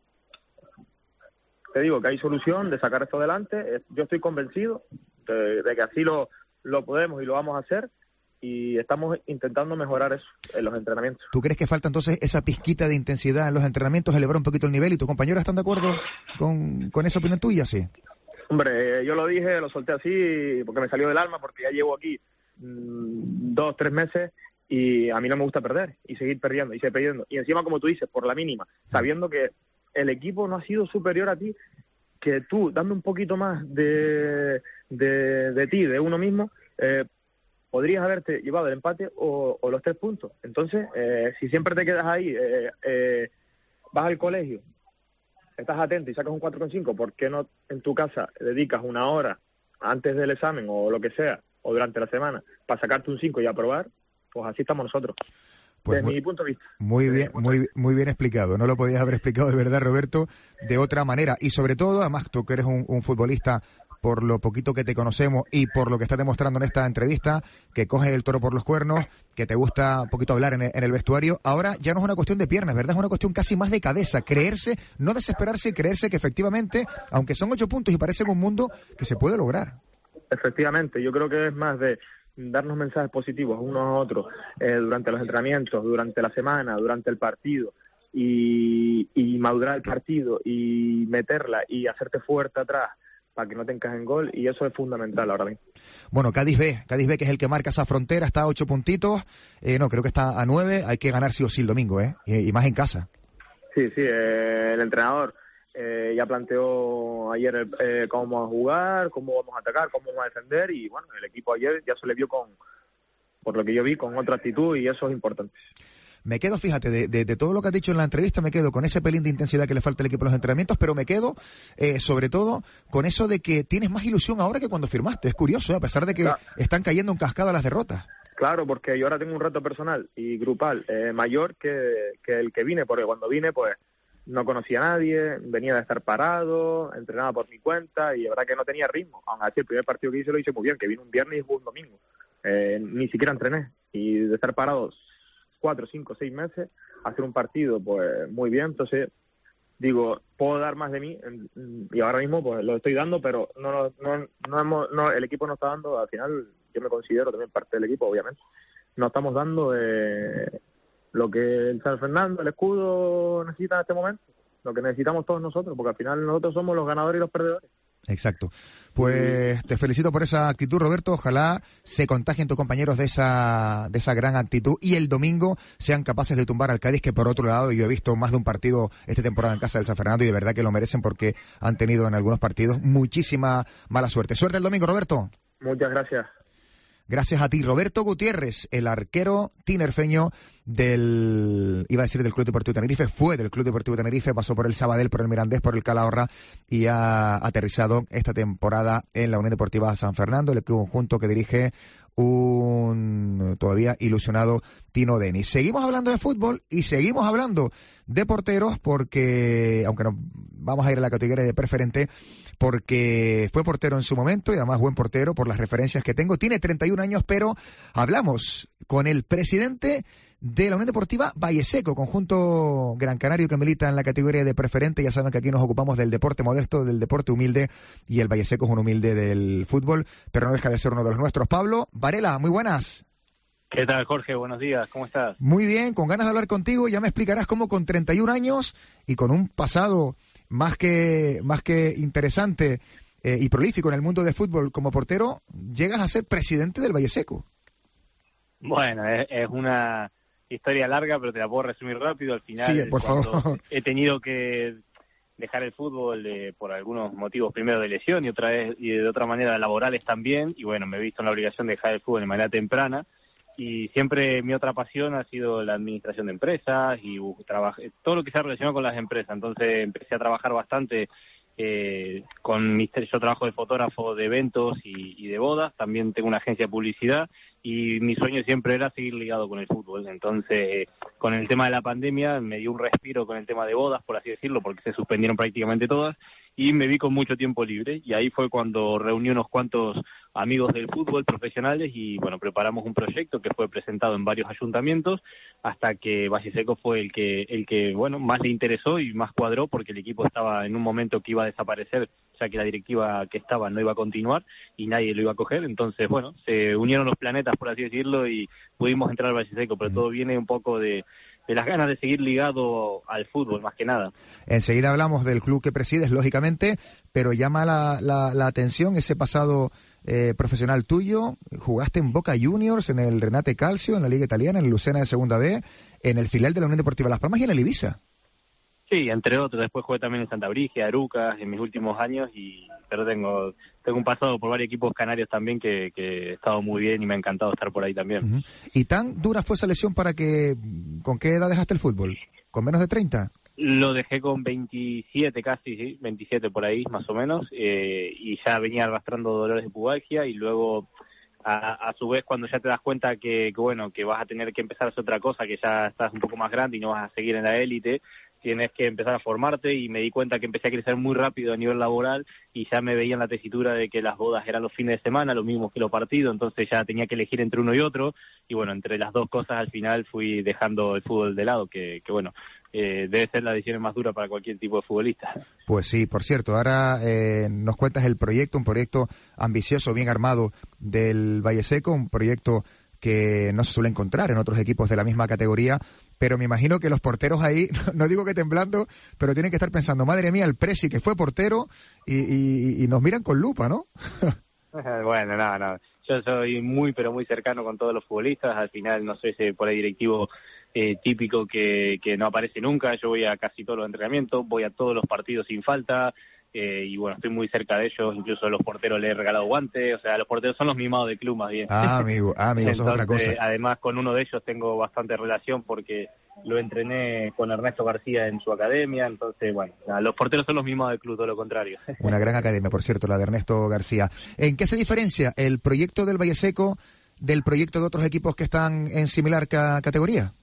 te digo que hay solución de sacar esto adelante. Yo estoy convencido de que así lo podemos y lo vamos a hacer, y estamos intentando mejorar eso en los entrenamientos. ¿Tú crees que falta entonces esa pizquita de intensidad en los entrenamientos, elevar un poquito el nivel, y tus compañeros están de acuerdo con esa opinión tuya? Sí. Hombre, yo lo dije, lo solté así porque me salió del alma, porque ya llevo aquí 2-3 meses y a mí no me gusta perder y seguir perdiendo y seguir perdiendo. Y encima, como tú dices, por la mínima, sabiendo que el equipo no ha sido superior a ti, que tú, dando un poquito más de ti, de uno mismo, podrías haberte llevado el empate o los 3 puntos. Entonces, si siempre te quedas ahí, vas al colegio, estás atento y sacas un 4,5, ¿por qué no en tu casa dedicas una hora antes del examen o lo que sea, o durante la semana, para sacarte un 5 y aprobar? Pues así estamos nosotros. Pues desde mi punto de vista. Muy bien explicado. No lo podías haber explicado de verdad, Roberto, de otra manera. Y sobre todo, además, tú que eres un futbolista, por lo poquito que te conocemos y por lo que estás demostrando en esta entrevista, que coges el toro por los cuernos, que te gusta un poquito hablar en el vestuario. Ahora ya no es una cuestión de piernas, ¿verdad? Es una cuestión casi más de cabeza. Creerse, no desesperarse y creerse que efectivamente, aunque son 8 puntos y parecen un mundo, que se puede lograr. Efectivamente, yo creo que es más de darnos mensajes positivos unos a otros durante los entrenamientos, durante la semana, durante el partido, y madurar el partido y meterla y hacerte fuerte atrás para que no te encajen gol, y eso es fundamental ahora mismo. Bueno, Cádiz B, que es el que marca esa frontera, está a 8 puntitos, creo que está a 9, hay que ganar sí o sí el domingo, y más en casa. Sí, el entrenador ya planteó ayer cómo vamos a jugar, cómo vamos a atacar, cómo vamos a defender, y bueno, el equipo ayer ya se le vio por lo que yo vi, con otra actitud, y eso es importante. Me quedo, fíjate, de todo lo que has dicho en la entrevista, me quedo con ese pelín de intensidad que le falta al equipo en los entrenamientos, pero me quedo sobre todo con eso de que tienes más ilusión ahora que cuando firmaste. Es curioso, a pesar de que están cayendo en cascada las derrotas. Claro, porque yo ahora tengo un reto personal y grupal mayor que el que vine, porque cuando vine pues no conocía a nadie, venía de estar parado, entrenaba por mi cuenta y la verdad que no tenía ritmo. Aún así el primer partido que hice lo hice muy bien, que vino un viernes y jugó un domingo. Ni siquiera entrené, y de estar parados 4, 5, 6 meses, hacer un partido pues muy bien. Entonces digo, puedo dar más de mí, y ahora mismo pues lo estoy dando, pero no el equipo no está dando. Al final yo me considero también parte del equipo, obviamente. No estamos dando lo que el San Fernando, el escudo, necesita en este momento, lo que necesitamos todos nosotros, porque al final nosotros somos los ganadores y los perdedores. Exacto. Pues te felicito por esa actitud, Roberto. Ojalá se contagien tus compañeros de esa gran actitud y el domingo sean capaces de tumbar al Cádiz, que por otro lado yo he visto más de un partido esta temporada en casa del San Fernando y de verdad que lo merecen, porque han tenido en algunos partidos muchísima mala suerte. Suerte el domingo, Roberto. Muchas gracias. Gracias a ti, Roberto Gutiérrez, el arquero tinerfeño del Club Deportivo Tenerife. Fue del Club Deportivo Tenerife, pasó por el Sabadell, por el Mirandés, por el Calahorra y ha aterrizado esta temporada en la Unión Deportiva San Fernando, el conjunto que dirige un todavía ilusionado Tino Denis. Seguimos hablando de fútbol y seguimos hablando de porteros, porque, aunque nos vamos a ir a la categoría de preferente, porque fue portero en su momento y además buen portero por las referencias que tengo. Tiene 31 años, pero hablamos con el presidente de la Unión Deportiva Valleseco, conjunto gran canario que milita en la categoría de preferente. Ya saben que aquí nos ocupamos del deporte modesto, del deporte humilde, y el Valleseco es un humilde del fútbol, pero no deja de ser uno de los nuestros. Pablo Varela, muy buenas. ¿Qué tal, Jorge? Buenos días, ¿cómo estás? Muy bien, con ganas de hablar contigo. Ya me explicarás cómo con 31 años y con un pasado más que interesante y prolífico en el mundo del fútbol como portero, llegas a ser presidente del Valleseco. Bueno, es una historia larga, pero te la puedo resumir rápido. Al final, sí, por favor. He tenido que dejar el fútbol por algunos motivos, primero de lesión y de otra manera laborales también, y bueno, me he visto en la obligación de dejar el fútbol de manera temprana. Y siempre mi otra pasión ha sido la administración de empresas y todo lo que se ha relacionado con las empresas. Entonces empecé a trabajar bastante yo trabajo de fotógrafo de eventos y de bodas. También tengo una agencia de publicidad y mi sueño siempre era seguir ligado con el fútbol. Entonces, con el tema de la pandemia me dio un respiro con el tema de bodas, por así decirlo, porque se suspendieron prácticamente todas, y me vi con mucho tiempo libre, y ahí fue cuando reuní unos cuantos amigos del fútbol profesionales y bueno, preparamos un proyecto que fue presentado en varios ayuntamientos hasta que Valleseco fue el que bueno, más le interesó y más cuadró, porque el equipo estaba en un momento que iba a desaparecer, ya que la directiva que estaba no iba a continuar y nadie lo iba a coger. Entonces, bueno, se unieron los planetas, por así decirlo, y pudimos entrar al Valleseco, pero todo viene un poco de las ganas de seguir ligado al fútbol, más que nada. Enseguida hablamos del club que presides, lógicamente, pero llama la atención ese pasado profesional tuyo. Jugaste en Boca Juniors, en el Renate Calcio, en la Liga Italiana, en el Lucena de Segunda B, en el filial de la Unión Deportiva Las Palmas y en el Ibiza. Sí, entre otros. Después jugué también en Santa Brigia, Arucas, en mis últimos años, pero tengo un pasado por varios equipos canarios también que he estado muy bien y me ha encantado estar por ahí también. Uh-huh. ¿Y tan dura fue esa lesión con qué edad dejaste el fútbol? ¿Con menos de 30? Lo dejé con 27 casi, sí, 27 por ahí más o menos, y ya venía arrastrando dolores de pubalgia, y luego a su vez cuando ya te das cuenta que vas a tener que empezar a hacer otra cosa, que ya estás un poco más grande y no vas a seguir en la élite, tienes que empezar a formarte, y me di cuenta que empecé a crecer muy rápido a nivel laboral y ya me veía en la tesitura de que las bodas eran los fines de semana, lo mismo que los partidos, entonces ya tenía que elegir entre uno y otro, y bueno, entre las dos cosas al final fui dejando el fútbol de lado, que bueno, debe ser la decisión más dura para cualquier tipo de futbolista. Pues sí, por cierto, ahora nos cuentas un proyecto ambicioso, bien armado del Valleseco, un proyecto que no se suele encontrar en otros equipos de la misma categoría, pero me imagino que los porteros ahí, no digo que temblando, pero tienen que estar pensando, madre mía, el Presi que fue portero y nos miran con lupa, ¿no? Bueno, no, yo soy muy, pero muy cercano con todos los futbolistas, al final no soy ese por ahí directivo típico que no aparece nunca. Yo voy a casi todos los entrenamientos, voy a todos los partidos sin falta, y bueno, estoy muy cerca de ellos, incluso a los porteros les he regalado guantes, o sea, los porteros son los mimados del club más bien. Amigo, Entonces, eso es otra cosa. Además, con uno de ellos tengo bastante relación porque lo entrené con Ernesto García en su academia, entonces, bueno, los porteros son los mimados del club, todo lo contrario. Una gran academia, por cierto, la de Ernesto García. ¿En qué se diferencia el proyecto del Valleseco del proyecto de otros equipos que están en similar categoría?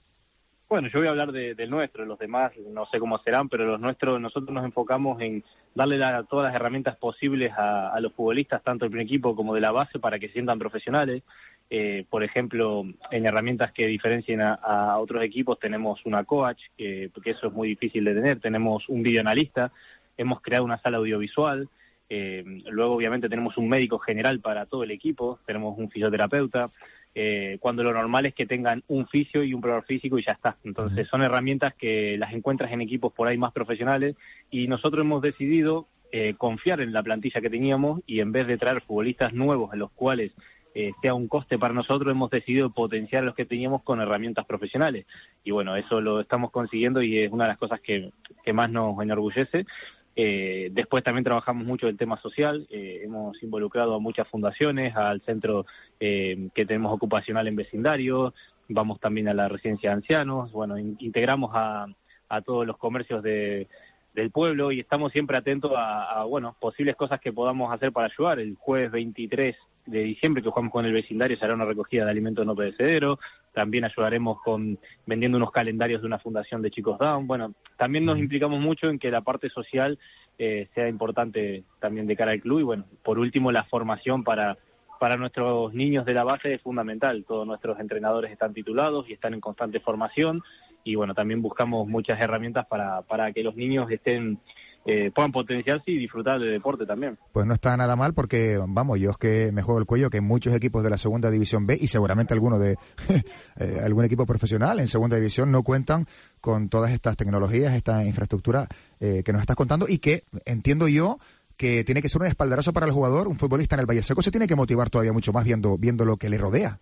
Bueno, yo voy a hablar del nuestro, los demás no sé cómo serán, pero nosotros nos enfocamos en darle todas las herramientas posibles a los futbolistas, tanto del primer equipo como de la base, para que se sientan profesionales. Por ejemplo, en herramientas que diferencien a otros equipos tenemos una coach, porque eso es muy difícil de tener, tenemos un videoanalista, hemos creado una sala audiovisual, luego obviamente tenemos un médico general para todo el equipo, tenemos un fisioterapeuta, cuando lo normal es que tengan un fisio y un preparador físico y ya está. Entonces son herramientas que las encuentras en equipos por ahí más profesionales, y nosotros hemos decidido confiar en la plantilla que teníamos, y en vez de traer futbolistas nuevos en los cuales sea un coste para nosotros, hemos decidido potenciar a los que teníamos con herramientas profesionales. Y bueno, eso lo estamos consiguiendo y es una de las cosas que más nos enorgullece. Después también trabajamos mucho el tema social, hemos involucrado a muchas fundaciones, al centro que tenemos ocupacional en vecindario, vamos también a la residencia de ancianos, bueno, integramos a todos los comercios del pueblo, y estamos siempre atentos a posibles cosas que podamos hacer para ayudar. El jueves 23 de diciembre, que jugamos con el vecindario, se hará una recogida de alimentos no perecederos. También ayudaremos vendiendo unos calendarios de una fundación de chicos Down. Bueno, también nos implicamos mucho en que la parte social sea importante también de cara al club. Y bueno, por último, la formación para para nuestros niños de la base es fundamental. Todos nuestros entrenadores están titulados y están en constante formación, y bueno, también buscamos muchas herramientas para que los niños puedan potenciarse y disfrutar del deporte también. Pues no está nada mal, porque, vamos, yo es que me juego el cuello que muchos equipos de la Segunda División B, y seguramente alguno de algún equipo profesional en Segunda División, no cuentan con todas estas tecnologías, esta infraestructura que nos estás contando, y que entiendo yo que tiene que ser un espaldarazo para el jugador. Un futbolista en el Valle Seco se tiene que motivar todavía mucho más viendo lo que le rodea.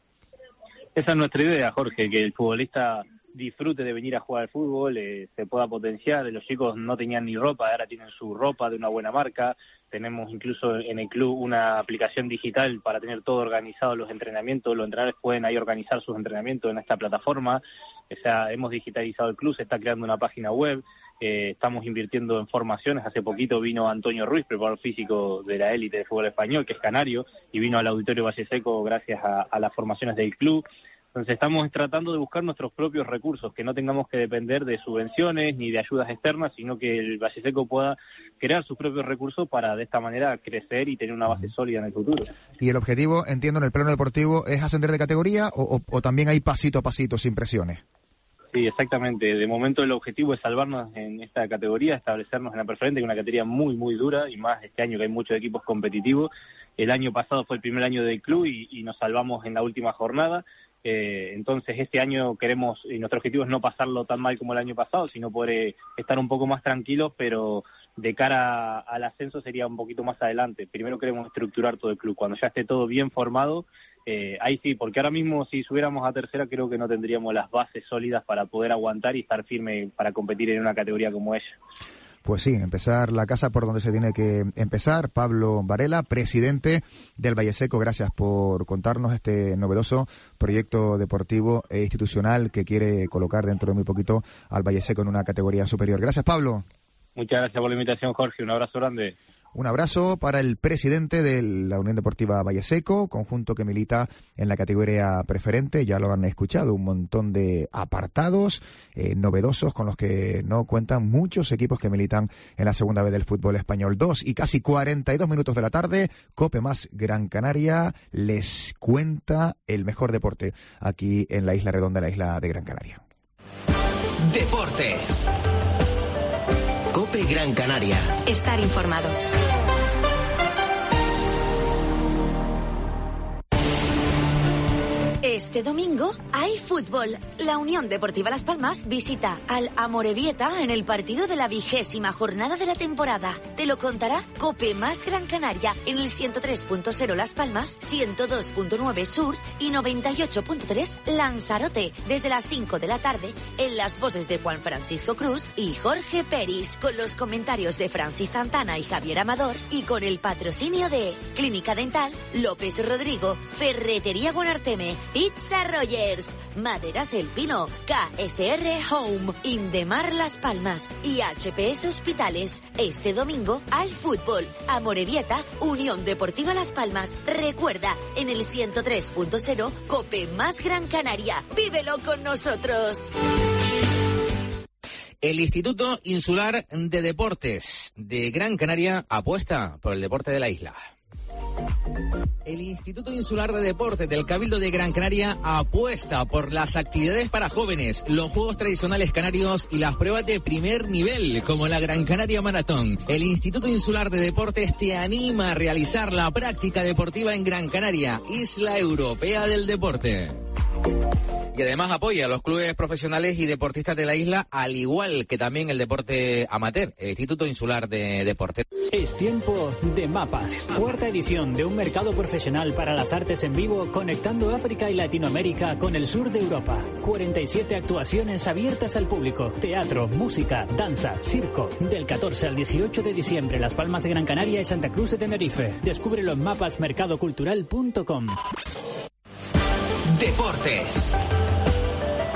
Esa es nuestra idea, Jorge, que el futbolista disfrute de venir a jugar al fútbol, se pueda potenciar. Los chicos no tenían ni ropa, ahora tienen su ropa de una buena marca. Tenemos incluso en el club una aplicación digital para tener todo organizado, los entrenamientos. Los entrenadores pueden ahí organizar sus entrenamientos en esta plataforma. O sea, hemos digitalizado el club, se está creando una página web, estamos invirtiendo en formaciones. Hace poquito vino Antonio Ruiz, preparador físico de la élite de fútbol español, que es canario, y vino al Auditorio Valle Seco gracias a las formaciones del club. Entonces estamos tratando de buscar nuestros propios recursos, que no tengamos que depender de subvenciones ni de ayudas externas, sino que el Valle Seco pueda crear sus propios recursos para de esta manera crecer y tener una base sólida en el futuro. Y el objetivo, entiendo, en el plano deportivo, ¿es ascender de categoría o también hay pasito a pasito, sin presiones? Sí, exactamente. De momento el objetivo es salvarnos en esta categoría, establecernos en la preferente, que es una categoría muy, muy dura, y más este año que hay muchos equipos competitivos. El año pasado fue el primer año del club y nos salvamos en la última jornada. Entonces este año queremos, y nuestro objetivo es no pasarlo tan mal como el año pasado, sino poder estar un poco más tranquilos, pero de cara al ascenso sería un poquito más adelante. Primero queremos estructurar todo el club, cuando ya esté todo bien formado, ahí sí, porque ahora mismo si subiéramos a tercera creo que no tendríamos las bases sólidas para poder aguantar y estar firme para competir en una categoría como ella. Pues sí, empezar la casa por donde se tiene que empezar. Pablo Varela, presidente del Valle Seco, gracias por contarnos este novedoso proyecto deportivo e institucional que quiere colocar dentro de muy poquito al Valle Seco en una categoría superior. Gracias, Pablo. Muchas gracias por la invitación, Jorge. Un abrazo grande. Un abrazo para el presidente de la Unión Deportiva Valle Seco, conjunto que milita en la categoría preferente. Ya lo han escuchado, un montón de apartados novedosos con los que no cuentan muchos equipos que militan en la segunda vez del fútbol español. 2 y casi 42 minutos de la tarde, COPE más Gran Canaria les cuenta el mejor deporte aquí en la Isla Redonda, la isla de Gran Canaria. Deportes. COPE Gran Canaria. Estar informado. Este domingo hay fútbol. La Unión Deportiva Las Palmas visita al Amorebieta en el partido de la 20ª jornada de la temporada. Te lo contará COPE más Gran Canaria en el 103.0 Las Palmas, 102.9 Sur y 98.3 Lanzarote. Desde las 5 de la tarde en las voces de Juan Francisco Cruz y Jorge Peris, con los comentarios de Francis Santana y Javier Amador, y con el patrocinio de Clínica Dental López Rodrigo, Ferretería Guanarteme, Pizza Rogers, Maderas El Pino, KSR Home, Indemar Las Palmas y HPS Hospitales. Este domingo hay fútbol. Amorebieta, Unión Deportiva Las Palmas. Recuerda, en el 103.0 COPE más Gran Canaria. ¡Vívelo con nosotros! El Instituto Insular de Deportes de Gran Canaria apuesta por el deporte de la isla. El Instituto Insular de Deportes del Cabildo de Gran Canaria apuesta por las actividades para jóvenes, los juegos tradicionales canarios y las pruebas de primer nivel, como la Gran Canaria Maratón. El Instituto Insular de Deportes te anima a realizar la práctica deportiva en Gran Canaria, Isla Europea del Deporte. Y además apoya a los clubes profesionales y deportistas de la isla, al igual que también el deporte amateur, el Instituto Insular de Deportes. Es tiempo de Mapas, cuarta edición de un mercado profesional para las artes en vivo, conectando África y Latinoamérica con el sur de Europa. 47 actuaciones abiertas al público, teatro, música, danza, circo. Del 14 al 18 de diciembre, Las Palmas de Gran Canaria y Santa Cruz de Tenerife. Descúbrelo en mapasmercadocultural.com. Deportes.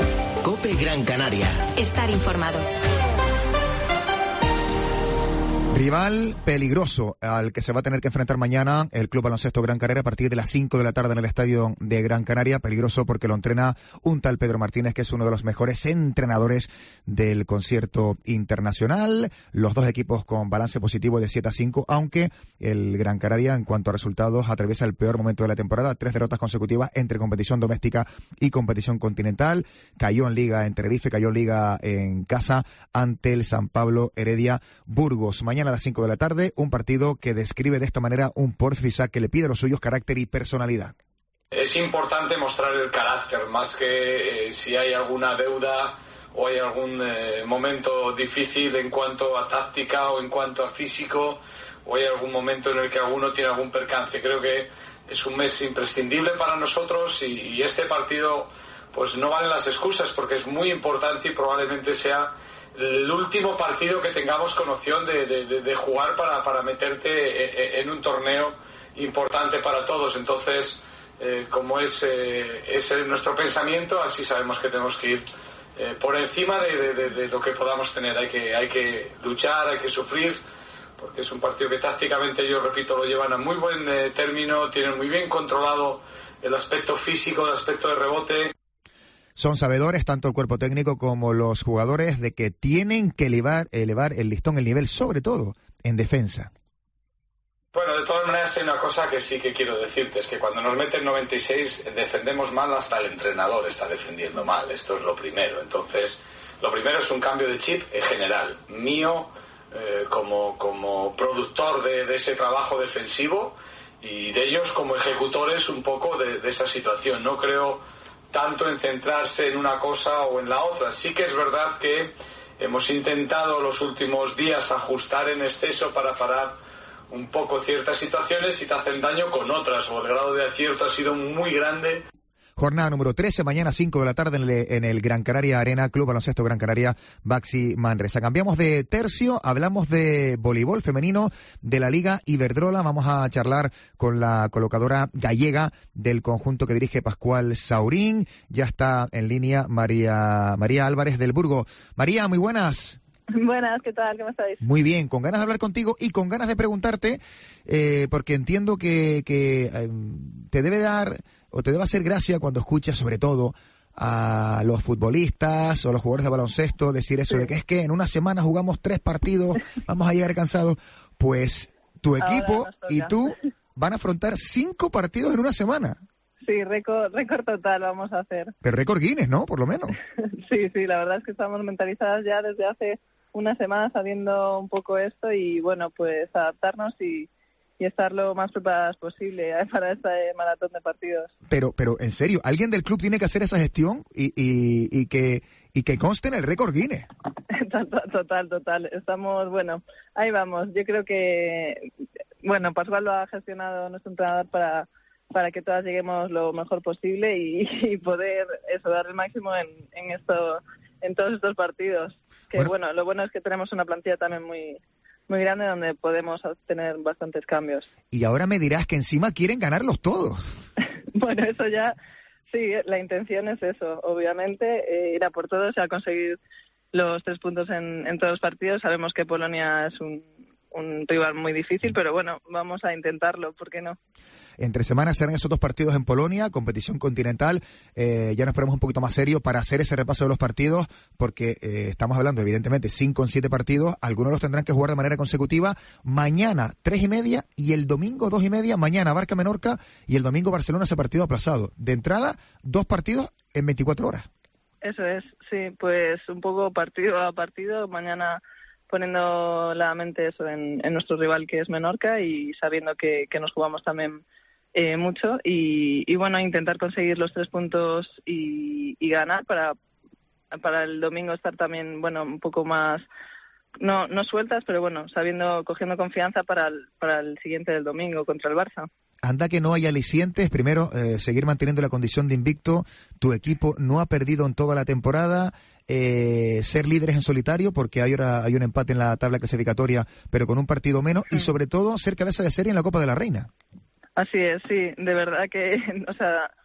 COPE Gran Canaria. Estar informado. Rival peligroso al que se va a tener que enfrentar mañana el Club Baloncesto Gran Canaria a partir de las 5 de la tarde en el estadio de Gran Canaria. Peligroso porque lo entrena un tal Pedro Martínez, que es uno de los mejores entrenadores del concierto internacional. Los dos equipos con balance positivo de 7-5, aunque el Gran Canaria, en cuanto a resultados, atraviesa el peor momento de la temporada. 3 derrotas consecutivas entre competición doméstica y competición continental. Cayó en Liga en Tenerife, cayó en Liga en casa ante el San Pablo Heredia Burgos. Mañana a las 5 de la tarde, un partido que describe de esta manera un Porfisa que le pide a los suyos carácter y personalidad. Es importante mostrar el carácter, más que si hay alguna deuda o hay algún momento difícil en cuanto a táctica o en cuanto a físico, o hay algún momento en el que alguno tiene algún percance. Creo que es un mes imprescindible para nosotros y este partido pues no valen las excusas, porque es muy importante y probablemente sea el último partido que tengamos con opción de jugar para meterte en un torneo importante para todos. Entonces, como es nuestro pensamiento, así sabemos que tenemos que ir por encima de lo que podamos tener. Hay que luchar, hay que sufrir, porque es un partido que tácticamente, yo repito, lo llevan a muy buen término, tienen muy bien controlado el aspecto físico, el aspecto de rebote. Son sabedores, tanto el cuerpo técnico como los jugadores, de que tienen que elevar el listón, el nivel, sobre todo en defensa. Bueno, de todas maneras hay una cosa que sí que quiero decirte, es que cuando nos meten 96 defendemos mal, hasta el entrenador está defendiendo mal, esto es lo primero. Entonces, lo primero es un cambio de chip en general, mío como productor de ese trabajo defensivo, y de ellos como ejecutores un poco de esa situación. No creo tanto en centrarse en una cosa o en la otra. Sí que es verdad que hemos intentado los últimos días ajustar en exceso para parar un poco ciertas situaciones y te hacen daño con otras, o el grado de acierto ha sido muy grande. Jornada número 13, mañana 5 de la tarde en el Gran Canaria Arena, Club Baloncesto Gran Canaria, Baxi Manresa. Cambiamos de tercio, hablamos de voleibol femenino de la Liga Iberdrola. Vamos a charlar con la colocadora gallega del conjunto que dirige Pascual Saurín. Ya está en línea María Álvarez del Burgo. María, muy buenas. Buenas, ¿qué tal? ¿Cómo estáis? Muy bien, con ganas de hablar contigo y con ganas de preguntarte, porque entiendo que te debe dar o te debe hacer gracia cuando escuchas, sobre todo, a los futbolistas o los jugadores de baloncesto decir eso, sí, de que es que en una semana jugamos 3 partidos, vamos a llegar cansados. Pues tu equipo y tú van a afrontar 5 partidos en una semana. Sí, récord total vamos a hacer. Pero récord Guinness, ¿no? Por lo menos. Sí, la verdad es que estamos mentalizadas ya desde hace una semana sabiendo un poco esto y bueno, pues adaptarnos y estar lo más preparadas posible para este maratón de partidos. Pero en serio, alguien del club tiene que hacer esa gestión y que conste en el récord Guinness. Total. Estamos, bueno, ahí vamos. Yo creo que, bueno, Pascual lo ha gestionado nuestro entrenador para que todas lleguemos lo mejor posible y poder dar el máximo en todos estos partidos. Que bueno, lo bueno es que tenemos una plantilla también muy grande donde podemos tener bastantes cambios. Y ahora me dirás que encima quieren ganarlos todos. Bueno, eso ya, sí, la intención es eso, obviamente, ir a por todos y a conseguir los 3 puntos en todos los partidos. Sabemos que Polonia es un rival muy difícil, pero bueno, vamos a intentarlo, ¿por qué no? Entre semanas serán esos 2 partidos en Polonia, competición continental. Ya nos ponemos un poquito más serio para hacer ese repaso de los partidos, porque estamos hablando, evidentemente, 5 en 7 partidos. Algunos los tendrán que jugar de manera consecutiva. Mañana 3:30 y el domingo 2:30. Mañana Barca Menorca y el domingo Barcelona, ese partido aplazado. De entrada, 2 partidos en 24 horas. Eso es, sí, pues un poco partido a partido. Mañana poniendo la mente eso en nuestro rival, que es Menorca, y sabiendo que nos jugamos también mucho y bueno, intentar conseguir los 3 puntos y ganar para el domingo estar también, bueno, un poco más no sueltas, pero bueno, cogiendo confianza para el siguiente del domingo contra el Barça. Anda que no hay alicientes. Primero, seguir manteniendo la condición de invicto. Tu equipo no ha perdido en toda la temporada. Ser líderes en solitario, porque hay un empate en la tabla clasificatoria, pero con un partido menos. Y sobre todo, ser cabeza de serie en la Copa de la Reina. Así es, sí. De verdad que,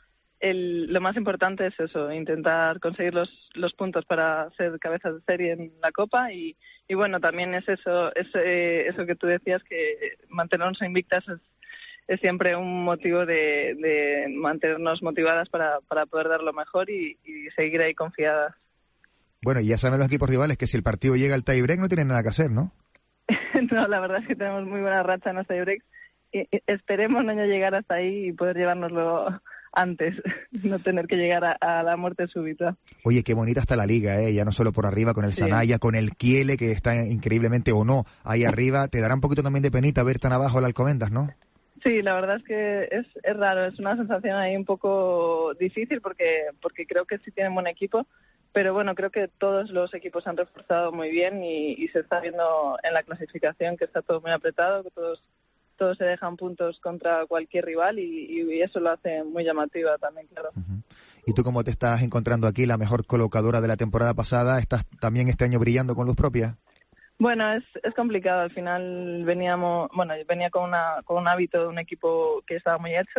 lo más importante es eso, intentar conseguir los puntos para ser cabezas de serie en la Copa y bueno, también es eso que tú decías, que mantenernos invictas es siempre un motivo de mantenernos motivadas para poder dar lo mejor y seguir ahí confiadas. Bueno, y ya saben los equipos rivales que si el partido llega al tie-break no tienen nada que hacer, ¿no? No, la verdad es que tenemos muy buena racha en los tie-breaks. Esperemos no llegar hasta ahí y poder llevárnoslo antes, no tener que llegar a la muerte súbita. Oye, qué bonita está la liga, ya no solo por arriba con el Sanaya, con el Kiele, que está increíblemente o no ahí arriba. Te dará un poquito también de penita ver tan abajo el Alcobendas, ¿no? Sí, la verdad es que es raro, es una sensación ahí un poco difícil porque creo que sí tienen buen equipo, pero bueno, creo que todos los equipos han reforzado muy bien y se está viendo en la clasificación que está todo muy apretado, que todos se dejan puntos contra cualquier rival y eso lo hace muy llamativa también, claro. ¿Y tú cómo te estás encontrando aquí, la mejor colocadora de la temporada pasada? ¿Estás también este año brillando con luz propia? Bueno, es complicado. Al final yo venía con un hábito de un equipo que estaba muy hecho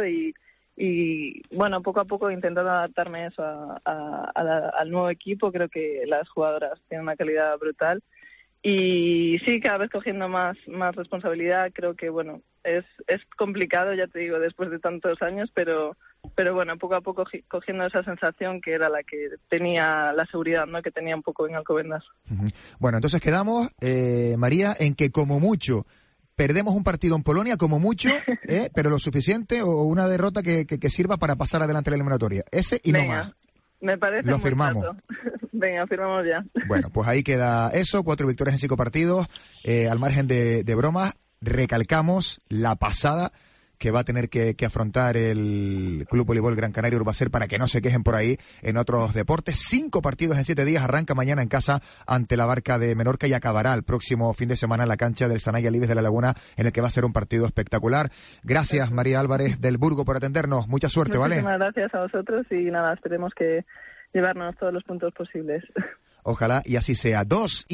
y bueno, poco a poco intentando adaptarme eso al nuevo equipo. Creo que las jugadoras tienen una calidad brutal y sí, cada vez cogiendo más responsabilidad. Creo que bueno, es complicado, ya te digo, después de tantos años, pero bueno, poco a poco cogiendo esa sensación que era la que tenía la seguridad, ¿no?, que tenía un poco en Alcobendas. Bueno, entonces quedamos, María, en que como mucho perdemos un partido en Polonia, como mucho, pero lo suficiente, o una derrota que sirva para pasar adelante la eliminatoria. Ese y Venga, no más. Me parece lo muy firmamos. claro. Venga, firmamos ya. Bueno, pues ahí queda eso, 4 victorias en 5 partidos. Al margen de bromas, recalcamos la pasada que va a tener que afrontar el Club Voleibol Gran Canaria Urbacer para que no se quejen por ahí en otros deportes. 5 partidos en 7 días, arranca mañana en casa ante la Barca de Menorca y acabará el próximo fin de semana en la cancha del Sanaya Libes de la Laguna, en el que va a ser un partido espectacular. Gracias, María Álvarez del Burgo, por atendernos. Mucha suerte, ¿vale? Muchísimas gracias a vosotros y nada, esperemos que llevarnos todos los puntos posibles. Ojalá y así sea.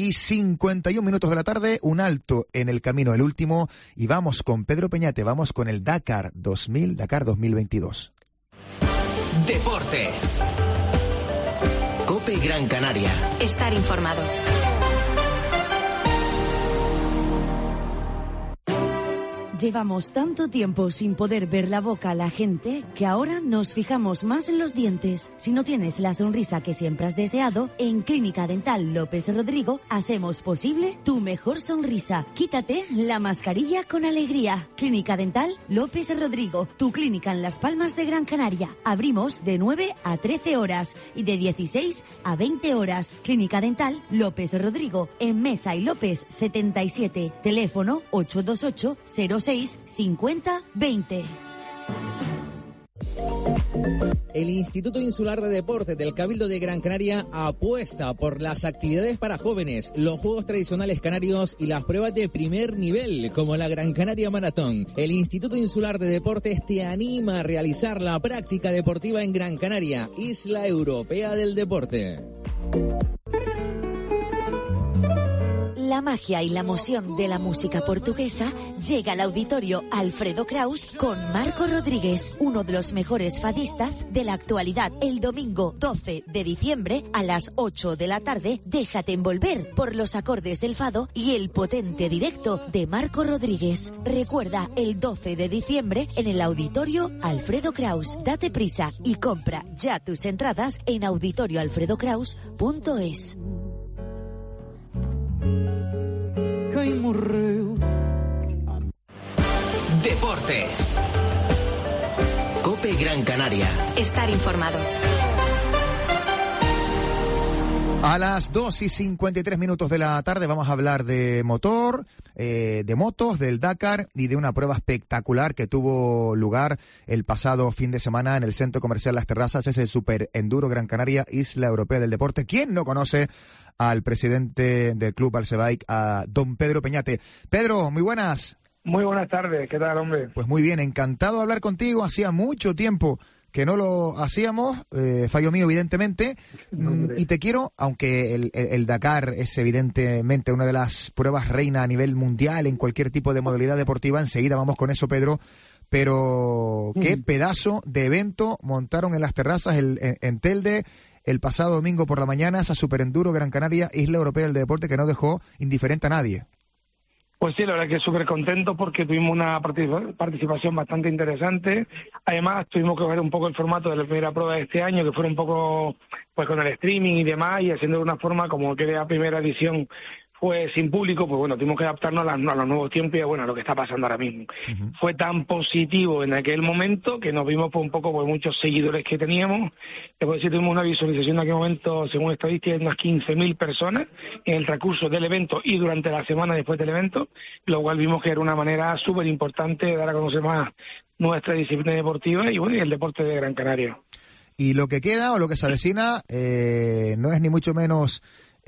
2:51 de la tarde, un alto en el camino, el último, y vamos con Pedro Peñate, vamos con el Dakar 2022. Deportes. COPE Gran Canaria. Estar informado. Llevamos tanto tiempo sin poder ver la boca a la gente que ahora nos fijamos más en los dientes. Si no tienes la sonrisa que siempre has deseado, en Clínica Dental López Rodrigo hacemos posible tu mejor sonrisa. Quítate la mascarilla con alegría. Clínica Dental López Rodrigo, tu clínica en Las Palmas de Gran Canaria. Abrimos de 9 a 13 horas y de 16 a 20 horas. Clínica Dental López Rodrigo, en Mesa y López 77. Teléfono 828 06 50 20. El Instituto Insular de Deportes del Cabildo de Gran Canaria apuesta por las actividades para jóvenes, los juegos tradicionales canarios y las pruebas de primer nivel, como la Gran Canaria Maratón. El Instituto Insular de Deportes te anima a realizar la práctica deportiva en Gran Canaria, Isla Europea del Deporte. La magia y la emoción de la música portuguesa llega al auditorio Alfredo Kraus con Marco Rodríguez, uno de los mejores fadistas de la actualidad. El domingo 12 de diciembre a las 8 de la tarde, déjate envolver por los acordes del fado y el potente directo de Marco Rodríguez. Recuerda, el 12 de diciembre en el auditorio Alfredo Kraus. Date prisa y compra ya tus entradas en auditorioalfredokraus.es. Deportes. COPE Gran Canaria. Estar informado. A las 2:53 de la tarde vamos a hablar de motor, de motos, del Dakar y de una prueba espectacular que tuvo lugar el pasado fin de semana en el Centro Comercial Las Terrazas, ese Super Enduro Gran Canaria, Isla Europea del Deporte. ¿Quién no conoce al presidente del Club Alcebike, a don Pedro Peñate? Pedro, muy buenas. Muy buenas tardes, ¿qué tal, hombre? Pues muy bien, encantado de hablar contigo, hacía mucho tiempo que no lo hacíamos, fallo mío evidentemente, y te quiero, aunque el Dakar es evidentemente una de las pruebas reina a nivel mundial en cualquier tipo de modalidad deportiva, enseguida vamos con eso, Pedro, pero qué pedazo de evento montaron en las terrazas en Telde el pasado domingo por la mañana, esa Superenduro Gran Canaria, Isla Europea del Deporte, que no dejó indiferente a nadie. Pues sí, la verdad que súper contento porque tuvimos una participación bastante interesante. Además, tuvimos que ver un poco el formato de la primera prueba de este año, que fue un poco pues con el streaming y demás, y haciendo de una forma como que la primera edición fue sin público, pues bueno, tuvimos que adaptarnos a los nuevos tiempos y bueno, a lo que está pasando ahora mismo. Fue tan positivo en aquel momento que nos vimos por un poco por muchos seguidores que teníamos. Después decir, tuvimos una visualización en aquel momento, según estadísticas, de unas 15.000 personas en el transcurso del evento y durante la semana después del evento, lo cual vimos que era una manera súper importante de dar a conocer más nuestra disciplina deportiva y bueno, y el deporte de Gran Canaria. Y lo que queda o lo que se avecina no es ni mucho menos...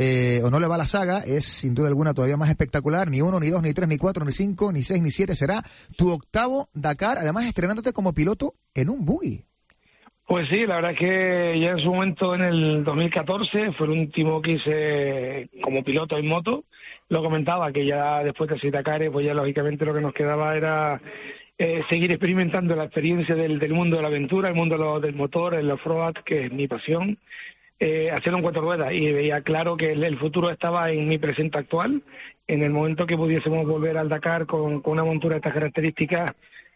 o no le va a la saga, es sin duda alguna todavía más espectacular. Ni 1, ni 2, ni 3, ni 4, ni 5, ni 6, ni 7. Será tu octavo Dakar, además estrenándote como piloto en un buggy. Pues sí, la verdad es que ya en su momento, en el 2014, fue el último que hice como piloto en moto. Lo comentaba, que ya después de 6 Dakares, pues ya lógicamente lo que nos quedaba era seguir experimentando la experiencia del mundo de la aventura, el mundo del motor, el off-road, que es mi pasión. Hacerlo en 4 ruedas, y veía claro que el futuro estaba en mi presente actual. En el momento que pudiésemos volver al Dakar con una montura de estas características,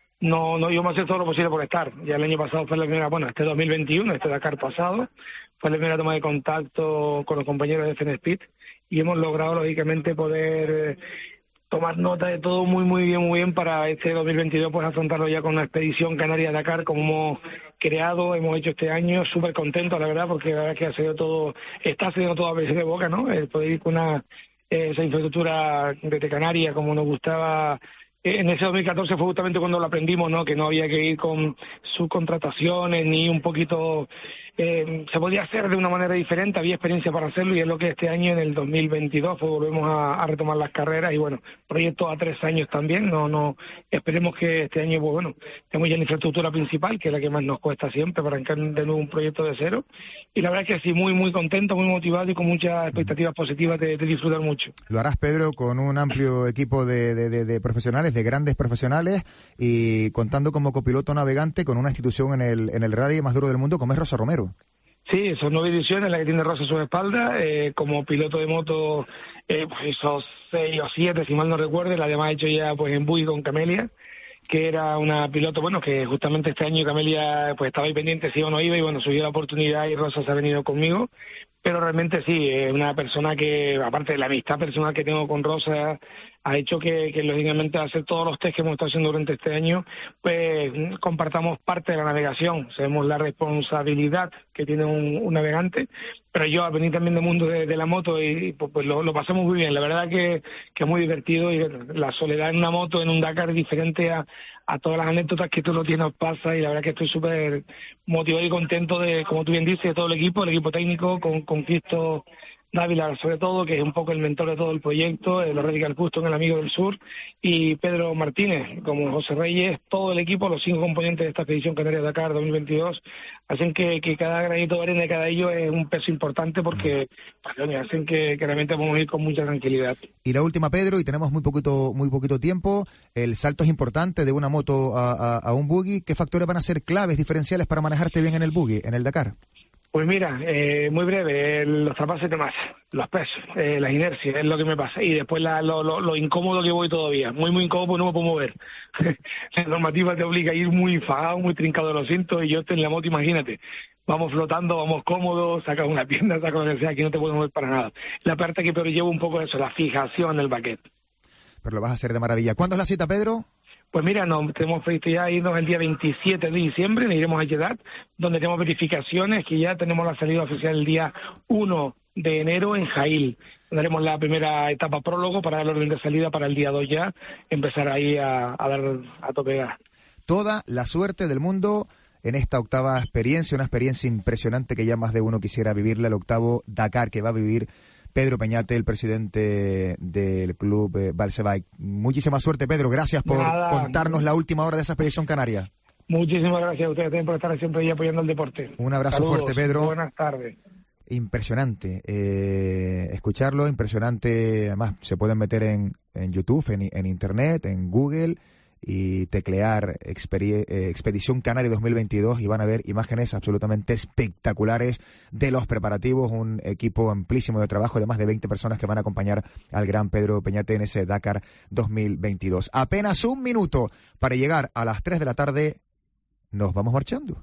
no íbamos a hacer todo lo posible por estar. Ya el año pasado fue la primera, este 2021, este Dakar pasado, fue la primera toma de contacto con los compañeros de FN Speed y hemos logrado lógicamente poder tomar nota de todo muy bien para este 2022, pues afrontarlo ya con una expedición Canaria Dakar como hemos creado, hemos hecho este año, súper contentos la verdad, porque la verdad es que está saliendo todo a veces de boca, ¿no? El poder ir con esa infraestructura de Canarias como nos gustaba. En ese 2014 fue justamente cuando lo aprendimos, ¿no? Que no había que ir con subcontrataciones ni un poquito... se podía hacer de una manera diferente, había experiencia para hacerlo y es lo que este año, en el 2022, pues volvemos a retomar las carreras y bueno, proyecto a 3 años también, esperemos que este año, pues bueno, tenemos ya la infraestructura principal, que es la que más nos cuesta siempre, para arrancar de nuevo un proyecto de cero, y la verdad es que sí, muy contento, muy motivado y con muchas expectativas positivas de disfrutar mucho. Lo harás, Pedro, con un amplio equipo de profesionales, de grandes profesionales, y contando como copiloto navegante con una institución en el rally más duro del mundo como es Rosa Romero. Sí, son 9 ediciones la que tiene Rosa a su espalda, como piloto de moto, esos 6 o 7, si mal no recuerdo, la demás ha hecho ya pues en buggy con Camelia, que era una piloto, bueno, que justamente este año Camelia pues estaba ahí pendiente si iba o no iba, y bueno, surgió la oportunidad y Rosa se ha venido conmigo, pero realmente sí, es una persona que, aparte de la amistad personal que tengo con Rosa, ha hecho que lógicamente, al hacer todos los test que hemos estado haciendo durante este año, pues compartamos parte de la navegación, sabemos la responsabilidad que tiene un navegante, pero yo, al venir también del mundo de la moto, y pues lo pasamos muy bien, la verdad que es muy divertido, y la soledad en una moto, en un Dakar, es diferente a todas las anécdotas que tú lo tienes, pasa, y la verdad que estoy súper motivado y contento de, como tú bien dices, de todo el equipo técnico, con Cristo Dávila sobre todo, que es un poco el mentor de todo el proyecto, los Radical Custom, el amigo del sur, y Pedro Martínez, como José Reyes, todo el equipo, los 5 componentes de esta expedición Canarias Dakar 2022, hacen que cada granito de arena de cada ello es un peso importante, porque hacen que realmente vamos a ir con mucha tranquilidad. Y la última, Pedro, y tenemos muy poquito tiempo, el salto es importante de una moto a un buggy. ¿Qué factores van a ser claves, diferenciales para manejarte bien en el buggy, en el Dakar? Pues mira, muy breve, los trapaces de masa, los pesos, las inercias, es lo que me pasa. Y después lo incómodo que voy todavía, muy incómodo porque no me puedo mover. La normativa te obliga a ir muy fajado, muy trincado de los cintos, y yo estoy en la moto, imagínate. Vamos flotando, vamos cómodos, sacas una pierna, sacas lo que sea, aquí no te puedes mover para nada. La parte que pero llevo un poco eso, la fijación del baquete. Pero lo vas a hacer de maravilla. ¿Cuándo es la cita, Pedro? Pues mira, tenemos previsto ya irnos el día 27 de diciembre, nos iremos a Jeddah, donde tenemos verificaciones, que ya tenemos la salida oficial el día 1 de enero en Jail. Daremos la primera etapa prólogo para dar el orden de salida para el día 2 ya, empezar ahí a dar a tope. Toda la suerte del mundo en esta octava experiencia, una experiencia impresionante que ya más de uno quisiera vivirla, el octavo Dakar que va a vivir Pedro Peñate, el presidente del club Valsebike. Muchísima suerte, Pedro. Gracias por contarnos la última hora de esa expedición canaria. Muchísimas gracias a ustedes también por estar siempre ahí apoyando el deporte. Un abrazo Saludos, fuerte, Pedro. Buenas tardes. Impresionante. Escucharlo, impresionante. Además, se pueden meter en YouTube, en Internet, en Google. y teclear Expedición Canaria 2022 y van a ver imágenes absolutamente espectaculares de los preparativos, un equipo amplísimo de trabajo de más de 20 personas que van a acompañar al gran Pedro Peñate en ese Dakar 2022. Apenas un minuto para llegar a las 3 de la tarde, nos vamos marchando.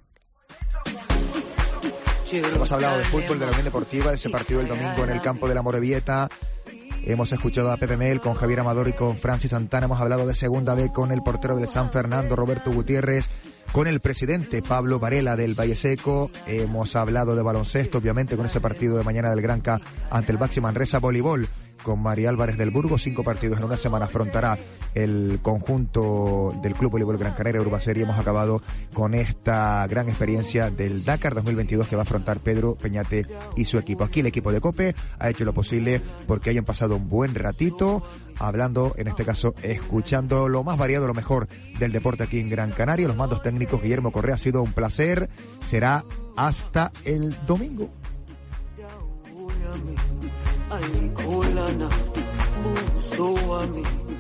Hemos hablado de fútbol, de la Unión Deportiva, de ese partido el domingo en el campo de la Amorebieta. Hemos escuchado a Pepe Mel con Javier Amador y con Francis Santana. Hemos hablado de Segunda B con el portero del San Fernando, Roberto Gutiérrez, con el presidente Pablo Varela del Valle Seco. Hemos hablado de baloncesto, obviamente, con ese partido de mañana del Granca ante el Baxi Manresa. Voleibol con María Álvarez del Burgo. 5 partidos en una semana afrontará el conjunto del Club Voleibol Gran Canaria Urbaserie. Hemos acabado con esta gran experiencia del Dakar 2022 que va a afrontar Pedro Peñate y su equipo. Aquí el equipo de COPE ha hecho lo posible porque hayan pasado un buen ratito hablando, en este caso, escuchando lo más variado, lo mejor del deporte aquí en Gran Canaria. Los mandos técnicos, Guillermo Correa, ha sido un placer. Será hasta el domingo. Ay, Colana, buso a mí.